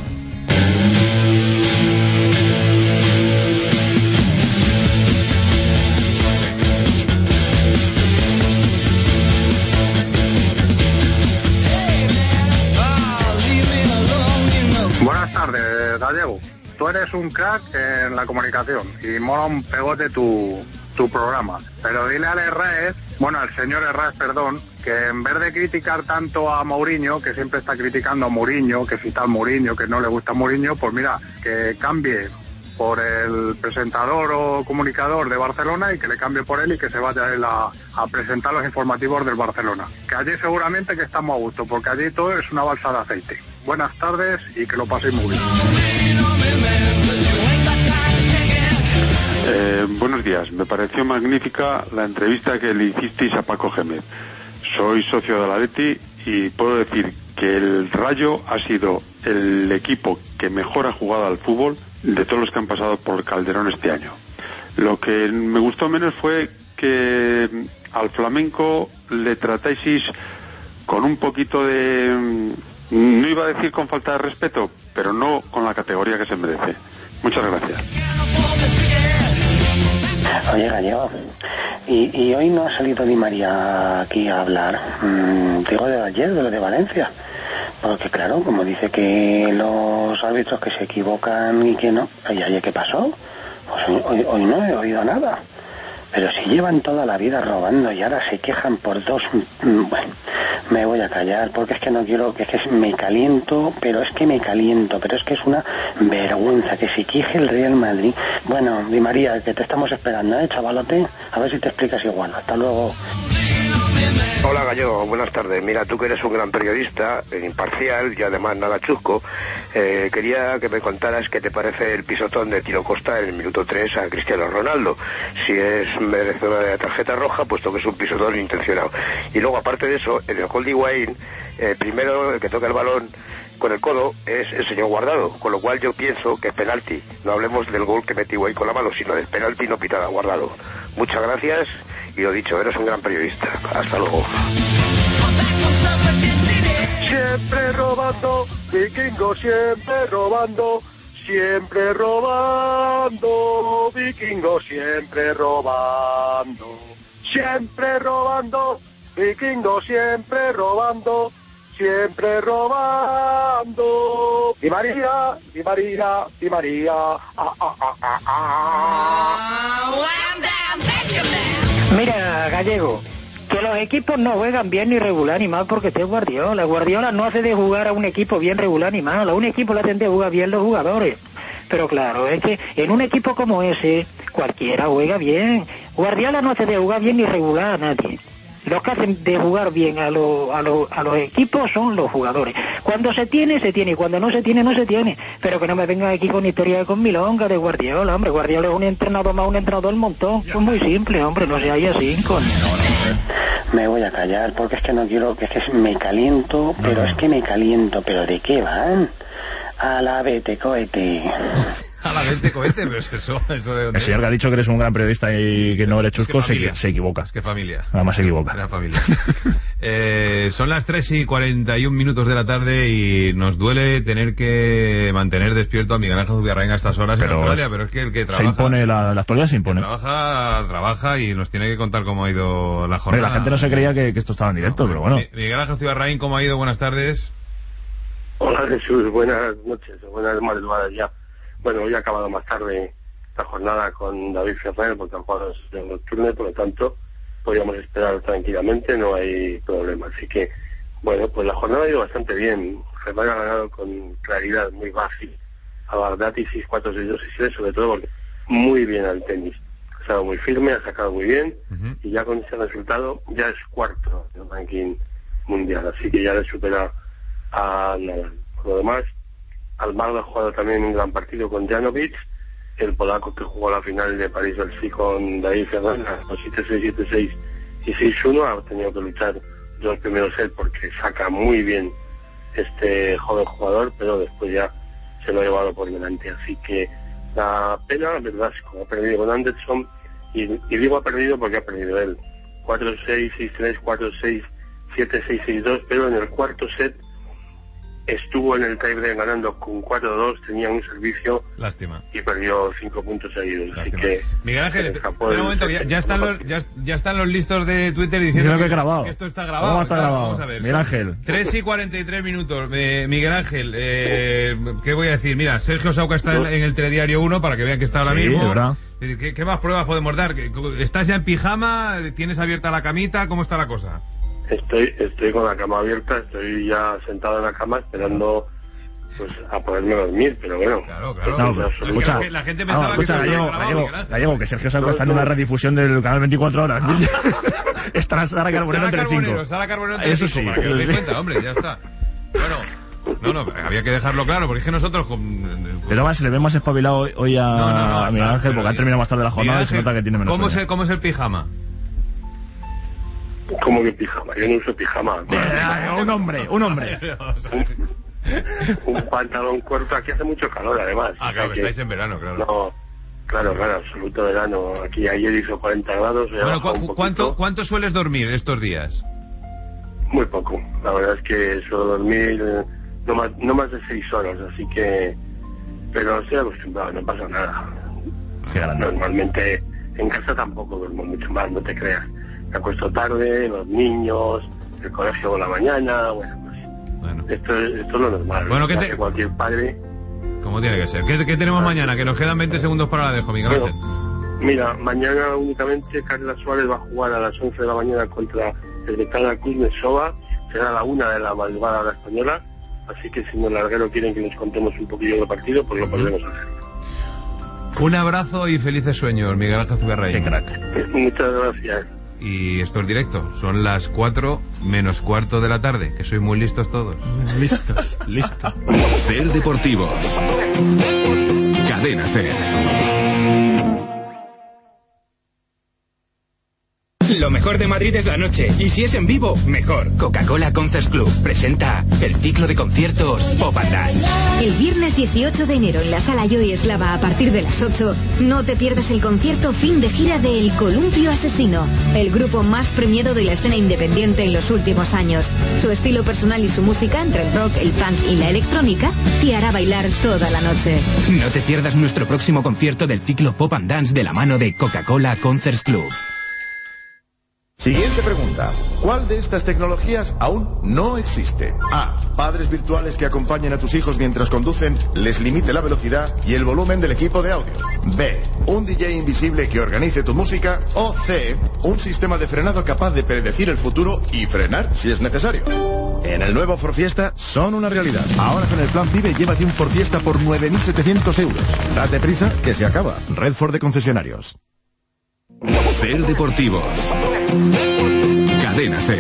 Buenas tardes, Gallego. Tú eres un crack en la comunicación y mola un pegote tu programa. Pero dile al señor Herrás, que en vez de criticar tanto a Mourinho, que siempre está criticando a Mourinho, que si tal Mourinho, que no le gusta Mourinho, pues mira, que cambie por el presentador o comunicador de Barcelona, y que le cambie por él y que se vaya él a presentar los informativos del Barcelona. Que allí seguramente que estamos a gusto, porque allí todo es una balsa de aceite. Buenas tardes y que lo paséis muy bien. Buenos días, me pareció magnífica la entrevista que le hicisteis a Paco Gémez. Soy socio del Atleti y puedo decir que el Rayo ha sido el equipo que mejor ha jugado al fútbol de todos los que han pasado por el Calderón este año. Lo que me gustó menos fue que al flamenco le tratáis con un poquito de... no iba a decir con falta de respeto, pero no con la categoría que se merece. Muchas gracias. Oye, Gallego, y hoy no ha salido Di María aquí a hablar, digo de ayer, de lo de Valencia, Porque claro, como dice que los árbitros que se equivocan y que no, ¿y qué pasó? Pues hoy no he oído nada. Pero si llevan toda la vida robando y ahora se quejan por dos... Bueno, me voy a callar porque es que no quiero... que es que me caliento, pero es que es una vergüenza que se queje el Real Madrid. Bueno, Di María, que te estamos esperando, chavalote, a ver si te explicas igual. Hasta luego. Hola Gallego, buenas tardes. Mira, tú que eres un gran periodista, imparcial y además nada chusco, quería que me contaras qué te parece el pisotón de Tiro Costa en el minuto 3 a Cristiano Ronaldo. Si es merecedor de tarjeta roja, puesto que es un pisotón intencionado. Y luego, aparte de eso, en el gol de Higuaín, primero el que toca el balón con el codo es el señor Guardado, con lo cual yo pienso que es penalti. No hablemos del gol que metió Higuaín con la mano, sino del penalti no pitada Guardado. Muchas gracias. Y lo dicho, eres un gran periodista. Hasta luego. Siempre robando, vikingo, siempre robando, vikingo, siempre robando, vikingo, siempre robando, Di María, Mira, Gallego, que los equipos no juegan bien ni regular ni mal porque esté Guardiola. Guardiola no hace de jugar a un equipo bien regular ni mal. A un equipo le hacen de jugar bien los jugadores. Pero claro, es que en un equipo como ese, cualquiera juega bien. Guardiola no hace de jugar bien ni regular a nadie. Los que hacen de jugar bien a los equipos son los jugadores. Cuando se tiene, y cuando no se tiene, no se tiene. Pero que no me vengan aquí con historia con milonga de Guardiola, hombre. Guardiola es un entrenador más, un entrenador del montón. Es muy simple, hombre, no seáis así, coño. Me voy a callar porque es que no quiero, que es que me caliento, pero es que me caliento. ¿Pero de qué van? A la vete, cohete. A la vete, cohete, pero es eso de dónde. El señor que ha dicho que eres un gran periodista y que no eres chusco, se equivoca. Es que familia. Nada más se equivoca. La familia. Son las 3:41 de la tarde y nos duele tener que mantener despierto a Miguel Ángel Zubiarrain a estas horas en Australia, pero es que el que trabaja... Se impone, la actualidad se impone. Trabaja y nos tiene que contar cómo ha ido la jornada. La gente no se creía que esto estaba en directo, pero bueno. Miguel Ángel Zubiarrain, ¿cómo ha ido? Buenas tardes. Hola Jesús, buenas noches, buenas madrugadas ya. Bueno, hoy ha acabado más tarde la jornada con David Ferrer porque han jugado en nocturno, por lo tanto podíamos esperar tranquilamente, no hay problema. Así que, bueno, pues la jornada ha ido bastante bien. Ferrer ha ganado con claridad, muy fácil, a Bagdati 6-4, 6-2, 6-3, sobre todo porque muy bien al tenis. Ha estado muy firme, ha sacado muy bien, y ya con ese resultado ya es cuarto en el ranking mundial, así que ya le supera a Nadal. Por lo demás, Almagro ha jugado también un gran partido con Janowicz, el polaco que jugó la final de París-Bercy con David Ferrer, 7-6, 7-6 y 6-1, ha tenido que luchar los primeros sets porque saca muy bien este joven jugador, pero después ya se lo ha llevado por delante. Así que la pena, la verdad, es que ha perdido con Anderson, y digo ha perdido porque ha perdido él. 4-6, 6-3, 4-6, 7-6, 6-2, pero en el cuarto set estuvo en el tiebreak ganando con 4-2, tenía un servicio. Lástima. Y perdió 5 puntos seguidos. Así que Miguel Ángel, un momento, ya están los listos de Twitter diciendo que esto está grabado. ¿Cómo está grabado? Vamos a ver. Miguel Ángel. 3:43. Miguel Ángel, ¿qué voy a decir? Mira, Sergio Sauca está en el Telediario 1 para que vean que está ahora mismo. ¿Verdad? ¿Qué más pruebas podemos dar? ¿Estás ya en pijama? ¿Tienes abierta la camita? ¿Cómo está la cosa? Estoy con la cama abierta, estoy ya sentado en la cama esperando pues a poderme dormir, pero bueno. Claro. La gente pensaba Gallego, que Sergio Sauca está en una redifusión del canal 24 horas. Está Sara Carbonero en Telecinco. Sara Carbonero en Telecinco. Eso sí. Que os deis cuenta, hombre, ya está. Bueno, no, había que dejarlo claro, porque es que nosotros... Pero además se le ve más espabilado hoy a Miguel Ángel, porque ha terminado más tarde la jornada y se nota que tiene menos sueño. ¿Cómo es el pijama? ¿Cómo que pijama? Yo no uso pijama. Un hombre. Un pantalón corto. Aquí hace mucho calor, además. Claro, que estáis en verano, claro. No, claro, absoluto verano. Aquí ayer hizo 40 grados. Bueno, ¿cuánto sueles dormir estos días? Muy poco. La verdad es que suelo dormir no más de 6 horas, así que... Pero estoy acostumbrado, no pasa nada. Normalmente en casa tampoco duermo mucho más, no te creas. Me acuesto tarde, los niños, el colegio por la mañana, bueno, pues Esto es lo normal. Bueno, ¿qué que cualquier padre... Como tiene que ser. ¿Qué tenemos mañana? Que nos quedan 20 segundos para la dejo, Miguel Ángel. Mira, mañana únicamente Carla Suárez va a jugar a las 11 de la mañana contra el Betana Kuznetsova. Será a la 1 de la madrugada hora española. Así que si en el larguero quieren que nos contemos un poquillo del partido, pues lo podremos hacer. Un abrazo y felices sueños, Miguel Ángel Zubiarrey. Qué crack. Muchas gracias. Y esto es directo. Son las 4 menos cuarto de la tarde. Que sois muy listos todos. Listos, listo. Ser Deportivos. Cadena Ser. Lo mejor de Madrid es la noche, y si es en vivo, mejor. Coca-Cola Concerts Club presenta el ciclo de conciertos Pop and Dance. El viernes 18 de enero en la Sala Joy Eslava a partir de las 8, no te pierdas el concierto fin de gira de El Columpio Asesino, el grupo más premiado de la escena independiente en los últimos años. Su estilo personal y su música, entre el rock, el punk y la electrónica, te hará bailar toda la noche. No te pierdas nuestro próximo concierto del ciclo Pop and Dance de la mano de Coca-Cola Concerts Club. Siguiente pregunta. ¿Cuál de estas tecnologías aún no existe? A. Padres virtuales que acompañen a tus hijos mientras conducen, les limite la velocidad y el volumen del equipo de audio. B. Un DJ invisible que organice tu música. O C. Un sistema de frenado capaz de predecir el futuro y frenar si es necesario. En el nuevo Ford Fiesta son una realidad. Ahora con el plan PIBE llévate un Ford Fiesta por 9.700 euros. Date prisa que se acaba. Red Ford de concesionarios. Ser Deportivos. Cadena Ser.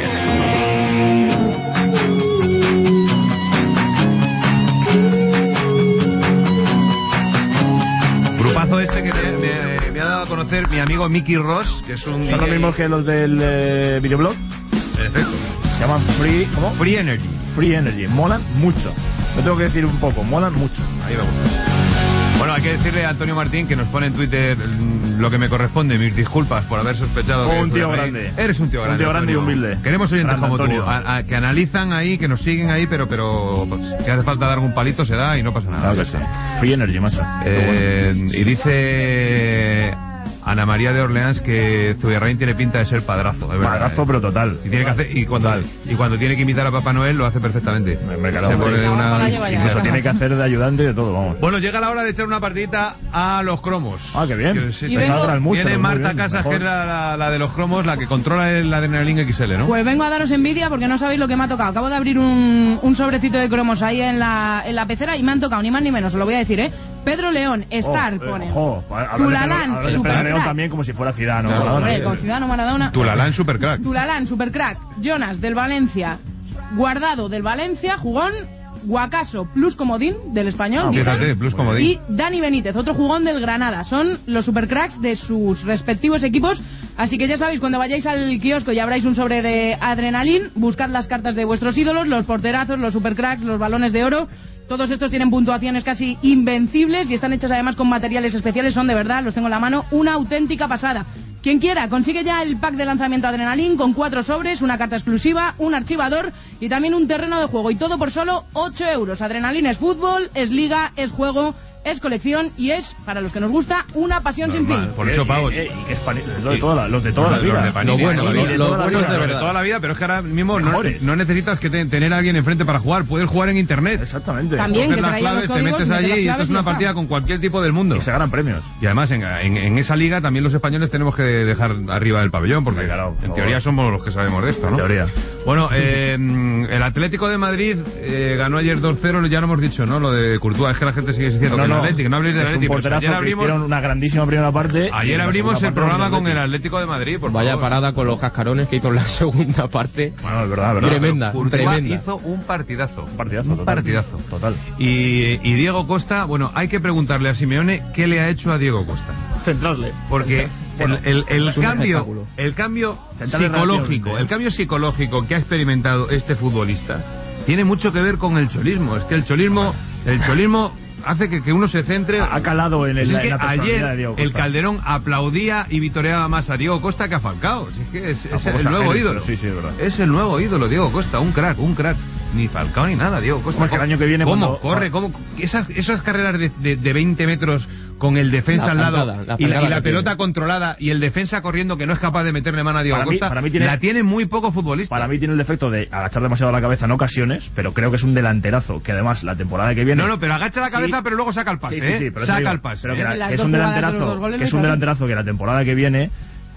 Grupazo este que me ha dado a conocer mi amigo Mickey Ross, que es un... ¿Son los mismos que los del videoblog? Perfecto. Se llaman Free Energy. Free Energy. Molan mucho. Lo tengo que decir un poco. Molan mucho. Ahí vamos. Bueno, hay que decirle a Antonio Martín, que nos pone en Twitter lo que me corresponde, mis disculpas por haber sospechado que... Un tío grande. Eres un tío grande. Un tío grande y humilde. Queremos oyentes grande, como Antonio. tú, que analizan ahí, que nos siguen ahí, pero pues, si hace falta dar algún palito se da y no pasa nada. Claro que sí. Free Energy, macho. Y dice Ana María de Orleans que Zubiarrain tiene pinta de ser padrazo. Es verdad, padrazo, pero total. Y tiene que hacer, y cuando tiene que imitar a Papá Noel lo hace perfectamente. Incluso tiene que hacer de ayudante y de todo, vamos. Bueno, llega la hora de echar una partidita a los cromos. Ah, qué bien. Viene Marta Casas, que es la de los cromos, la que controla el Adrenalin XL, ¿no? Pues vengo a daros envidia porque no sabéis lo que me ha tocado. Acabo de abrir un sobrecito de cromos ahí en la pecera y me han tocado ni más ni menos, os lo voy a decir, ¿eh? Pedro León, Star, pone. Tulalán, Supercrack. También como si fuera Zidane o Maradona. Con Zidane o Maradona. Tulalán, Supercrack. Tulalán, Supercrack. Jonas, del Valencia. Guardado, del Valencia. Jugón. Guacaso, plus comodín, del Español. Fíjate, plus comodín. Y Dani Benítez, otro jugón del Granada. Son los supercracks de sus respectivos equipos. Así que ya sabéis, cuando vayáis al kiosco y abráis un sobre de Adrenalin, buscad las cartas de vuestros ídolos, los porterazos, los supercracks, los balones de oro. Todos estos tienen puntuaciones casi invencibles y están hechos además con materiales especiales. Son de verdad, los tengo en la mano, una auténtica pasada. Quien quiera, consigue ya el pack de lanzamiento Adrenalin con 4 sobres, una carta exclusiva, un archivador y también un terreno de juego. Y todo por solo 8 euros. Adrenalin es fútbol, es liga, es juego, es colección y es, para los que nos gusta, una pasión sin fin. Por 8 pavos. Los de toda la vida. Los buenos de toda la vida, pero es que ahora mismo no necesitas que tener a alguien enfrente para jugar. Puedes jugar en internet. Exactamente. También, coges las claves, te metes allí y esto es una partida con cualquier tipo del mundo. Y se ganan premios. Y además en esa liga también los españoles tenemos que dejar arriba del pabellón, porque en teoría somos los que sabemos de esto, ¿no? En teoría. Bueno, el Atlético de Madrid ganó ayer 2-0, ya lo hemos dicho, ¿no? Lo de Courtois, es que la gente sigue diciendo que el Atlético, no habléis del Atlético. Ayer abrimos una grandísima primera parte. Ayer abrimos el programa con el Atlético de Madrid, por Vaya favor. Parada con los cascarones que hizo en la segunda parte. Bueno, es verdad. Tremenda, tremenda. Hizo un partidazo. Un partidazo. Total. Y Diego Costa, bueno, hay que preguntarle a Simeone qué le ha hecho a Diego Costa. Centrarle. Porque el cambio psicológico que ha experimentado este futbolista tiene mucho que ver con el cholismo. Es que el cholismo hace que uno se centre. Ha calado en la personalidad de Diego Costa. El Calderón aplaudía y vitoreaba más a Diego Costa que a Falcao. Es que es el nuevo ídolo. Sí, es verdad. Es el nuevo ídolo, Diego Costa, un crack. Ni Falcao ni nada, Diego Costa. Como que el año que viene corre? ¿Cómo? Esas carreras de 20 metros con el defensa La al lado zancada, y la que pelota tiene. controlada y el defensa corriendo que no es capaz de meterle mano a Diego Costa, la tiene muy poco futbolista. Para mí tiene el defecto de agachar demasiado la cabeza en ocasiones, pero creo que es un delanterazo que además la temporada que viene... No, pero agacha la cabeza, pero luego saca el pase, sí, pero saca digo, el pase. Pero que es un delanterazo que la temporada que viene,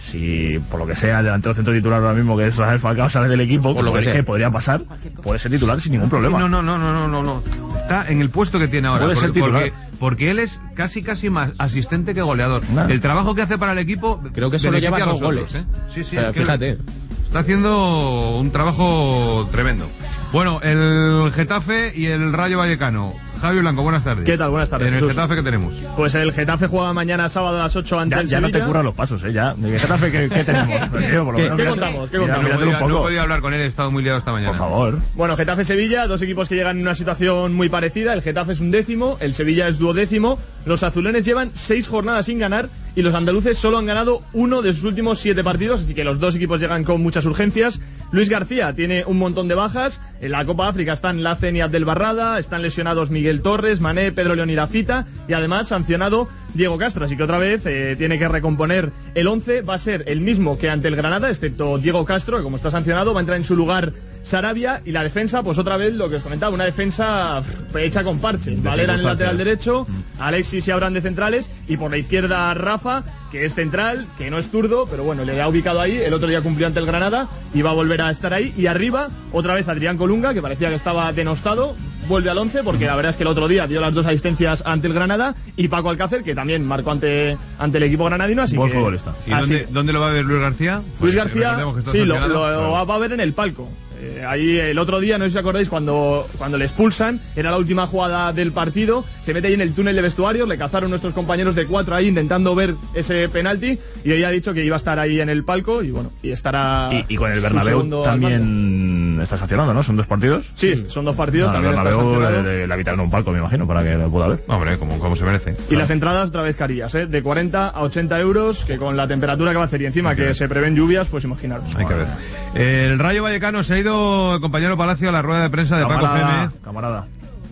si por lo que sea el delantero centro titular ahora mismo, que es Rafael Falcao, sale del equipo, por lo que es sea, que podría pasar, puede ser titular sin ningún problema. No. Está en el puesto que tiene ahora. Puede ser titular. Porque él es casi más asistente que goleador. El trabajo que hace para el equipo, creo que solo lleva 2 goles. Sí, o sea, fíjate. Está haciendo un trabajo tremendo. Bueno, el Getafe y el Rayo Vallecano. Javi Blanco, buenas tardes. ¿Qué tal? Buenas tardes. En el Jesús. Getafe, ¿qué tenemos? Pues el Getafe juega mañana sábado a las 8 ante el Ya Sevilla. no te curran los pasos, ya. ¿De Getafe qué tenemos? ¿Qué contamos? No he podido hablar con él, he estado muy liado esta mañana. Por favor. Bueno, Getafe-Sevilla, dos equipos que llegan en una situación muy parecida. El Getafe es 11º, el Sevilla es 12º. Los azulenes llevan 6 jornadas sin ganar y los andaluces solo han ganado 1 de sus últimos 7 partidos, así que los dos equipos llegan con muchas urgencias. Luis García tiene un montón de bajas. En la Copa África están Lacen y Abdelbarrada, están lesionados Miguel Torres, Mané, Pedro León y Lafita, y además sancionado Diego Castro, así que otra vez tiene que recomponer el 11. Va a ser el mismo que ante el Granada, excepto Diego Castro, que como está sancionado va a entrar en su lugar Sarabia, y la defensa, pues otra vez lo que os comentaba, una defensa hecha con parche. Valera en el lateral derecho, Alexis y Abraham de centrales, y por la izquierda Rafa, que es central, que no es zurdo, pero bueno, le ha ubicado ahí. El otro día cumplió ante el Granada y va a volver a estar ahí. Y arriba, otra vez Adrián Colunga, que parecía que estaba denostado, vuelve al 11, porque la verdad es que el otro día dio las 2 asistencias ante el Granada, y Paco Alcácer, que también marcó ante el equipo granadino, así buen que... futbolista. ¿Y dónde lo va a ver Luis García? Luis García, sí, lo claro. va a ver en el palco. Ahí el otro día, no sé si os acordáis, cuando le expulsan, era la última jugada del partido, se mete ahí en el túnel de vestuarios, le cazaron nuestros compañeros de 4 ahí intentando ver ese penalti, y ella ha dicho que iba a estar ahí en el palco, y bueno, y estará... Y con el Bernabéu también está sancionado, ¿no? ¿Son 2 partidos? Sí, son 2 partidos, también el Bernabéu le habitaron un palco, me imagino, para que lo pueda ver. Hombre, como se merece. Y las entradas otra vez carillas, de 40 a 80 euros, que con la temperatura que va a hacer y encima que se prevén lluvias, pues imaginaros. Hay que ver. El Rayo Vallecano se ha ido, el compañero Palacio, a la rueda de prensa de Paco Gémez. Camarada.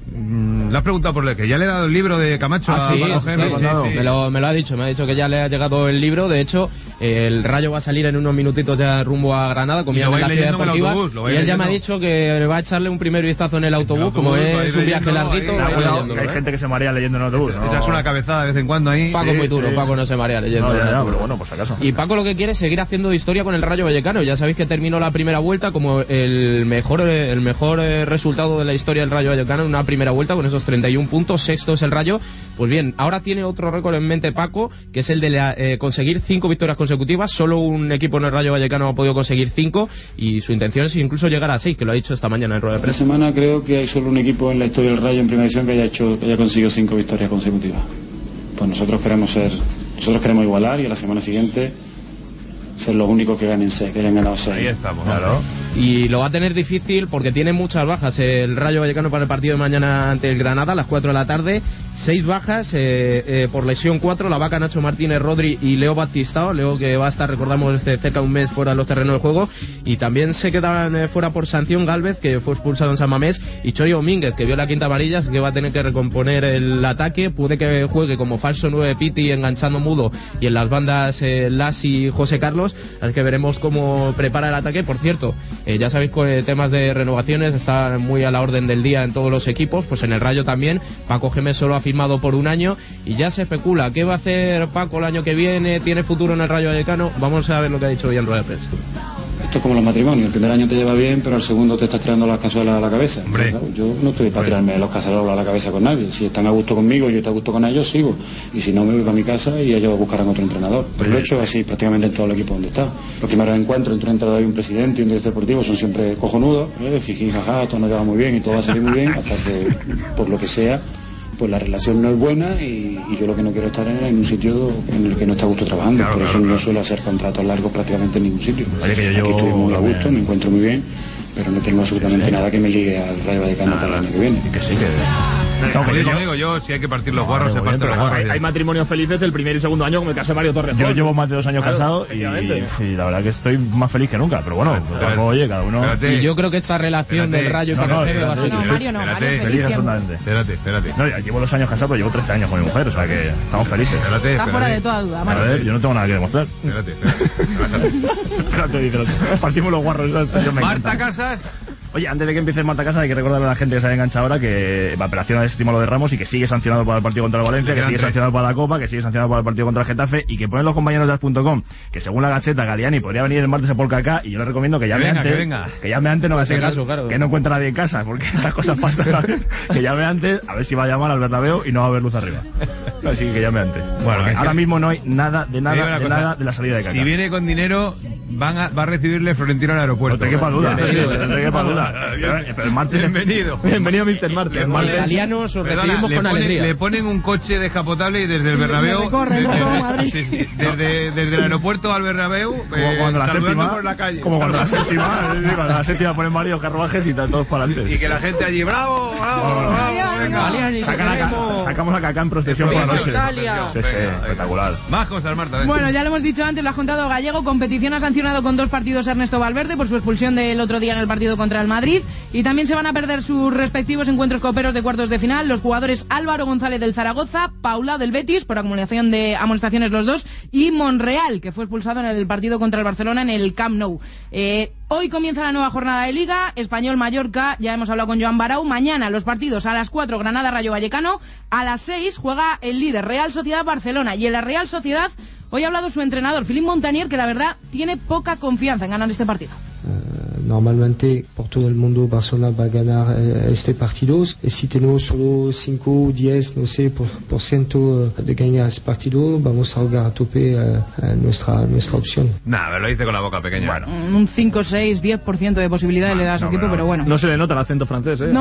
Le has preguntado por que ya le he dado el libro de Camacho a Paco Gémez. Sí. Me lo ha dicho, me ha dicho que ya le ha llegado el libro. De hecho, el Rayo va a salir en unos minutitos ya rumbo a Granada, comiendo en la ciudad deportiva, y él ya me ha dicho que va a echarle un primer vistazo en el autobús, como es un viaje larguito. Hay gente que se marea leyendo en el autobús, ¿no? Echas una cabezada de vez en cuando ahí. Paco muy duro, Paco no se marea leyendo. Pero bueno, pues acaso. Y Paco lo que quiere es seguir haciendo historia con el Rayo Vallecano. Ya sabéis que terminó la primera vuelta como el mejor resultado de la historia del Rayo Vallecano en una primera vuelta, con esos 31 puntos, sexto es el Rayo. Pues bien, ahora tiene otro récord en mente Paco, que es el de conseguir 5 victorias consecutivas. Solo un equipo en el Rayo Vallecano ha podido conseguir 5, y su intención es incluso llegar a 6, que lo ha dicho esta mañana en rueda de prensa. Esta semana creo que hay solo un equipo en la historia del Rayo en primera división que haya conseguido 5 victorias consecutivas. Pues nosotros queremos igualar, y a la semana siguiente ser los únicos que ganen 6, que hayan ganado 6. Ahí estamos, claro. Y lo va a tener difícil porque tiene muchas bajas el Rayo Vallecano para el partido de mañana ante el Granada a las 4 de la tarde. 6 bajas, por lesión 4, la vaca Nacho Martínez, Rodri y Leo Batistao. Leo, que va a estar, recordamos, cerca de un mes fuera de los terrenos de juego. Y también se quedan fuera por sanción Gálvez, que fue expulsado en San Mamés, y Chori Domínguez, que vio la quinta amarilla, así que va a tener que recomponer el ataque. Puede que juegue como falso 9 Piti, enganchando Mudo, y en las bandas Las y José Carlos. Así que veremos cómo prepara el ataque. Por cierto, ya sabéis que temas de renovaciones están muy a la orden del día en todos los equipos, pues en el Rayo también. Paco Gémez solo ha firmado por 1 año, y ya se especula qué va a hacer Paco el año que viene. ¿Tiene futuro en el Rayo Vallecano? Vamos a ver lo que ha dicho hoy en rueda de prensa. Esto es como los matrimonios, el primer año te lleva bien, pero al segundo te estás tirando las cazuelas a la cabeza. Claro, yo no estoy para tirarme los cacerolos a la cabeza con nadie. Si están a gusto conmigo y yo estoy a gusto con ellos, sigo. Y si no, me voy para mi casa y ellos buscarán otro entrenador. Pero lo he hecho así prácticamente en todo el equipo donde está. Los primeros encuentros entre un entrenador y un presidente y un director deportivo son siempre cojonudos, jiji, jaja, todo nos lleva muy bien y todo va a salir muy bien, hasta que, por lo que sea, pues la relación no es buena, y yo lo que no quiero estar en un sitio en el que no está a gusto trabajando. Por eso no suelo hacer contratos largos prácticamente en ningún sitio. Aquí estoy muy a gusto, me encuentro muy bien, pero no tengo absolutamente nada que me llegue al Rayo Vallecano para el año que viene. Que sí, que Como digo yo, si hay que partir los guarros, se parten los guarros. Hay matrimonios felices del primer y segundo año, como el caso de Mario Torres. Yo llevo más de 2 años casado y la verdad que estoy más feliz que nunca, pero bueno, oye, cada uno... Y yo creo que esta relación del Rayo y Carrasco va a ser... No, Mario no, Mario es feliz siempre. Espérate. No, llevo 2 años casado, pero llevo 13 años con mi mujer, o sea que estamos felices. Está fuera de toda duda, Mario. A ver, yo no tengo nada que demostrar. Espérate. Espérate, partimos los guarros. Marta Casas. Oye, antes de que empiece Marta Casas, hay que recordarle a la gente que se haya enganchado ahora que la operación de estímulo de Ramos y que sigue sancionado para el partido contra el Valencia, que sigue sancionado para la Copa, que sigue sancionado para el partido contra el Getafe y que ponen los compañeros de As.com que según la Gaceta, Galiani podría venir el martes a por Kaká y yo le recomiendo que llame antes. Que llame antes, no va a ser que no encuentra nadie en casa, porque las cosas pasan. Que llame antes, a ver si va a llamar al Bernabéu y no va a haber luz arriba. Así que llame antes. Bueno, ahora mismo no hay nada de la salida de Kaká. Si viene con dinero, va a recibirle Florentino al aeropuerto. No te quepa duda. Pero el martes... Bienvenido, Mr. Martes. Los italianos os recibimos con alegría. Le ponen un coche descapotable y desde el Bernabéu... Desde el aeropuerto al Bernabéu... Como cuando la séptima... por la calle. Como cuando la séptima ponen varios carruajes y todos para adelante. Y que la gente allí... ¡Bravo! Sacamos a Kaká en procesión por la noche. Sí, espectacular. Más cosas, Marta. Bueno, ya lo hemos dicho antes, lo has contado Gallego. Competición ha sancionado con 2 partidos Ernesto Valverde por su expulsión del otro día en el partido contra el Madrid. Y también se van a perder sus respectivos encuentros coperos de cuartos de final los jugadores Álvaro González del Zaragoza, Paula del Betis, por acumulación de amonestaciones los dos, y Monreal, que fue expulsado en el partido contra el Barcelona en el Camp Nou. Hoy comienza la nueva jornada de Liga, Español-Mallorca, ya hemos hablado con Joan Barau. Mañana los partidos a las 4, Granada-Rayo Vallecano, a las 6 juega el líder Real Sociedad-Barcelona, y en la Real Sociedad hoy ha hablado su entrenador, Philippe Montanier, que la verdad tiene poca confianza en ganar este partido. Normalmente por todo el mundo Barcelona va a ganar este partido y si tenemos solo 5 o 10 no sé por ciento de ganar este partido vamos a jugar a tope nuestra opción. Nada, lo dice con la boca pequeña. Bueno, un 5, 6, 10% de posibilidades le da a su equipo, pero bueno. No se le nota el acento francés, ¿eh?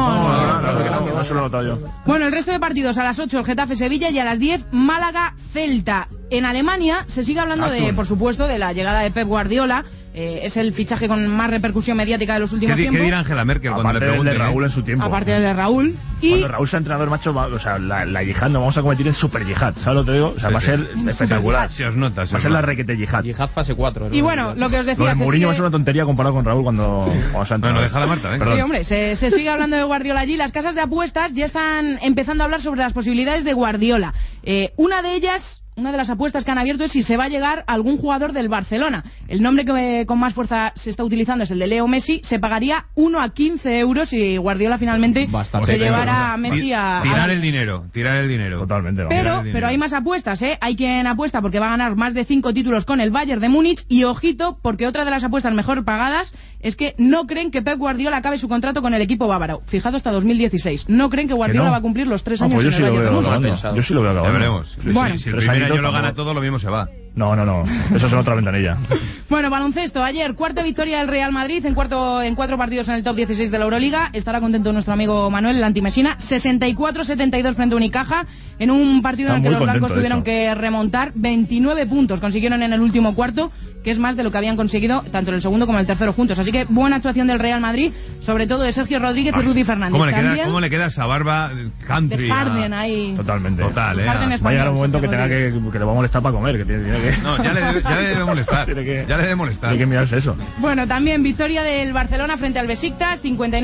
No se lo nota yo. Bueno, el resto de partidos a las 8 el Getafe-Sevilla y a las 10 Málaga-Celta. En Alemania se sigue hablando por supuesto, de la llegada de Pep Guardiola. Es el fichaje con más repercusión mediática de los últimos tiempos. ¿Qué dirá Angela Merkel cuando le pregunte? Aparte del de Raúl en su tiempo. Aparte del de Raúl. Y cuando Raúl sea entrenador, macho, o sea, la yihad nos vamos a convertir en super yihad. ¿Sabes lo que te digo? O sea, va a ser espectacular. Si os nota, va a ser la requete yihad. Yihad fase 4. Y bueno, lo que os decía... Lo de Mourinho va a ser una tontería comparado con Raúl cuando sea entrenador. Bueno, déjala Marta, venga. Sí, hombre, se sigue hablando de Guardiola allí. Las casas de apuestas ya están empezando a hablar sobre las posibilidades de Guardiola. Una de las apuestas que han abierto es si se va a llegar a algún jugador del Barcelona. El nombre que con más fuerza se está utilizando es el de Leo Messi. Se pagaría 1 a 15 euros si Guardiola finalmente se llevara a Messi a... Tirar el dinero. Totalmente. Pero hay más apuestas, ¿eh? Hay quien apuesta porque va a ganar más de 5 títulos con el Bayern de Múnich. Y ojito, porque otra de las apuestas mejor pagadas es que no creen que Pep Guardiola acabe su contrato con el equipo bávaro. Fijado hasta 2016. No creen que Guardiola va a cumplir los 3 años en el Bayern de Múnich. Yo sí lo veo acabando. Ya veremos. Bueno, si el primer año lo gana todo, lo mismo se va. No. Eso es en otra ventanilla. Bueno, baloncesto. Ayer, cuarta victoria del Real Madrid en 4 partidos en el top 16 de la Euroliga. Estará contento nuestro amigo Manuel, el antimesina. 64-72 frente a Unicaja. En un partido en el que los blancos tuvieron que remontar. 29 puntos consiguieron en el último cuarto, que es más de lo que habían conseguido tanto en el segundo como en el tercero juntos. Así que buena actuación del Real Madrid, sobre todo de Sergio Rodríguez y Rudy Fernández. ¿Cómo le queda esa barba country? De Harden ahí. Totalmente. Total, va a llegar un momento que tenga que le va a molestar para comer. No, ya le debe molestar. Ya le debe molestar. Hay que mirarse eso. Bueno, también victoria del Barcelona frente al Besiktas,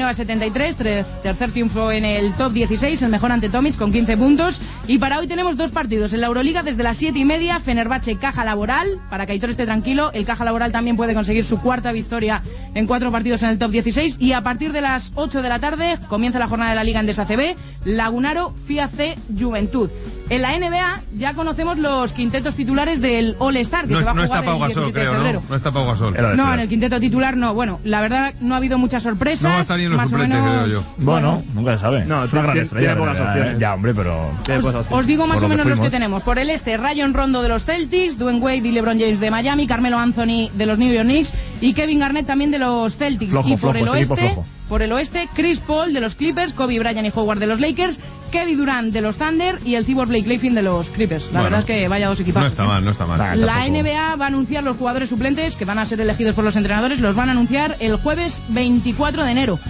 59-73. Tercer triunfo en el top 16, el mejor ante Tomic con 15 puntos. Y para hoy tenemos 2 partidos. En la Euroliga desde las 7:30, Fenerbahce Caja Laboral. Para que Aitor esté tranquilo, el Caja Laboral también puede conseguir su 4ª victoria en 4 partidos en el top 16. Y a partir de las 8 de la tarde comienza la jornada de la Liga Endesa CB, Lagunaro FIA C Juventud. En la NBA ya conocemos los quintetos titulares del All-Star, que se va a jugar el 17 de febrero. No está Pau Gasol. No, en el quinteto titular no. Bueno, la verdad no ha habido muchas sorpresas. No va a estar ni en los suplentes, creo yo. Bueno, nunca se sabe. No, es una gran estrella. Ya, hombre, pero... Os digo más o menos los que tenemos. Por el este, Rayon Rondo de los Celtics, Dwayne Wade y LeBron James de Miami, Carmelo Anthony de los New York Knicks y Kevin Garnett también de los Celtics. Y por el oeste, Chris Paul de los Clippers, Kobe Bryant y Howard de los Lakers, Kevin Durant de los Thunder y el Cyborg Blake Griffin de los Clippers. La verdad es que vaya 2 equipos. No está mal. La NBA va a anunciar los jugadores suplentes que van a ser elegidos por los entrenadores. Los van a anunciar el jueves 24 de enero.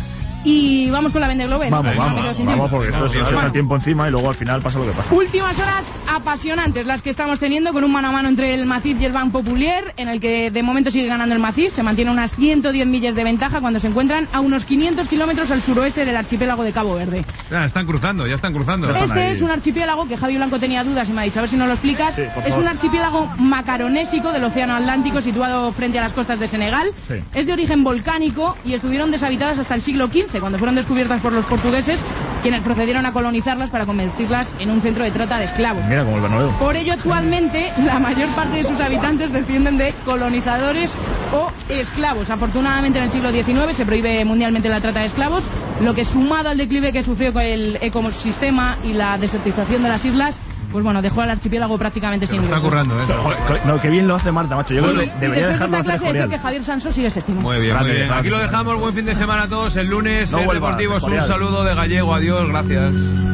Y vamos con la Vendée Globe. Vamos, porque esto se nos echa el tiempo encima y luego al final pasa lo que pasa. Últimas horas apasionantes las que estamos teniendo, con un mano a mano entre el Macif y el Banc Populier, en el que de momento sigue ganando el Macif. Se mantiene unas 110 millas de ventaja cuando se encuentran a unos 500 kilómetros al suroeste del archipiélago de Cabo Verde. Ya están cruzando. Este es un archipiélago que Javi Blanco tenía dudas y me ha dicho, a ver si nos lo explicas. Sí, es un archipiélago macaronésico del Océano Atlántico, situado frente a las costas de Senegal. Sí. Es de origen volcánico y estuvieron deshabitadas hasta el siglo XV, cuando fueron descubiertas por los portugueses, quienes procedieron a colonizarlas para convertirlas en un centro de trata de esclavos. Mira, como el Bernabéu. Por ello, actualmente, la mayor parte de sus habitantes descienden de colonizadores o esclavos. Afortunadamente, en el siglo XIX se prohíbe mundialmente la trata de esclavos, lo que, sumado al declive que sufrió con el ecosistema y la desertización de las islas, pues bueno, dejó al archipiélago prácticamente sin ingresos. Está currando, No, que bien lo hace Marta, macho. Yo creo que debería dejarlo hacer Escorial. Que Javier Sanso sigue séptimo. Muy bien. Aquí lo dejamos. Buen fin de semana a todos. El lunes, Deportivos, un saludo de Gallego. Adiós, gracias.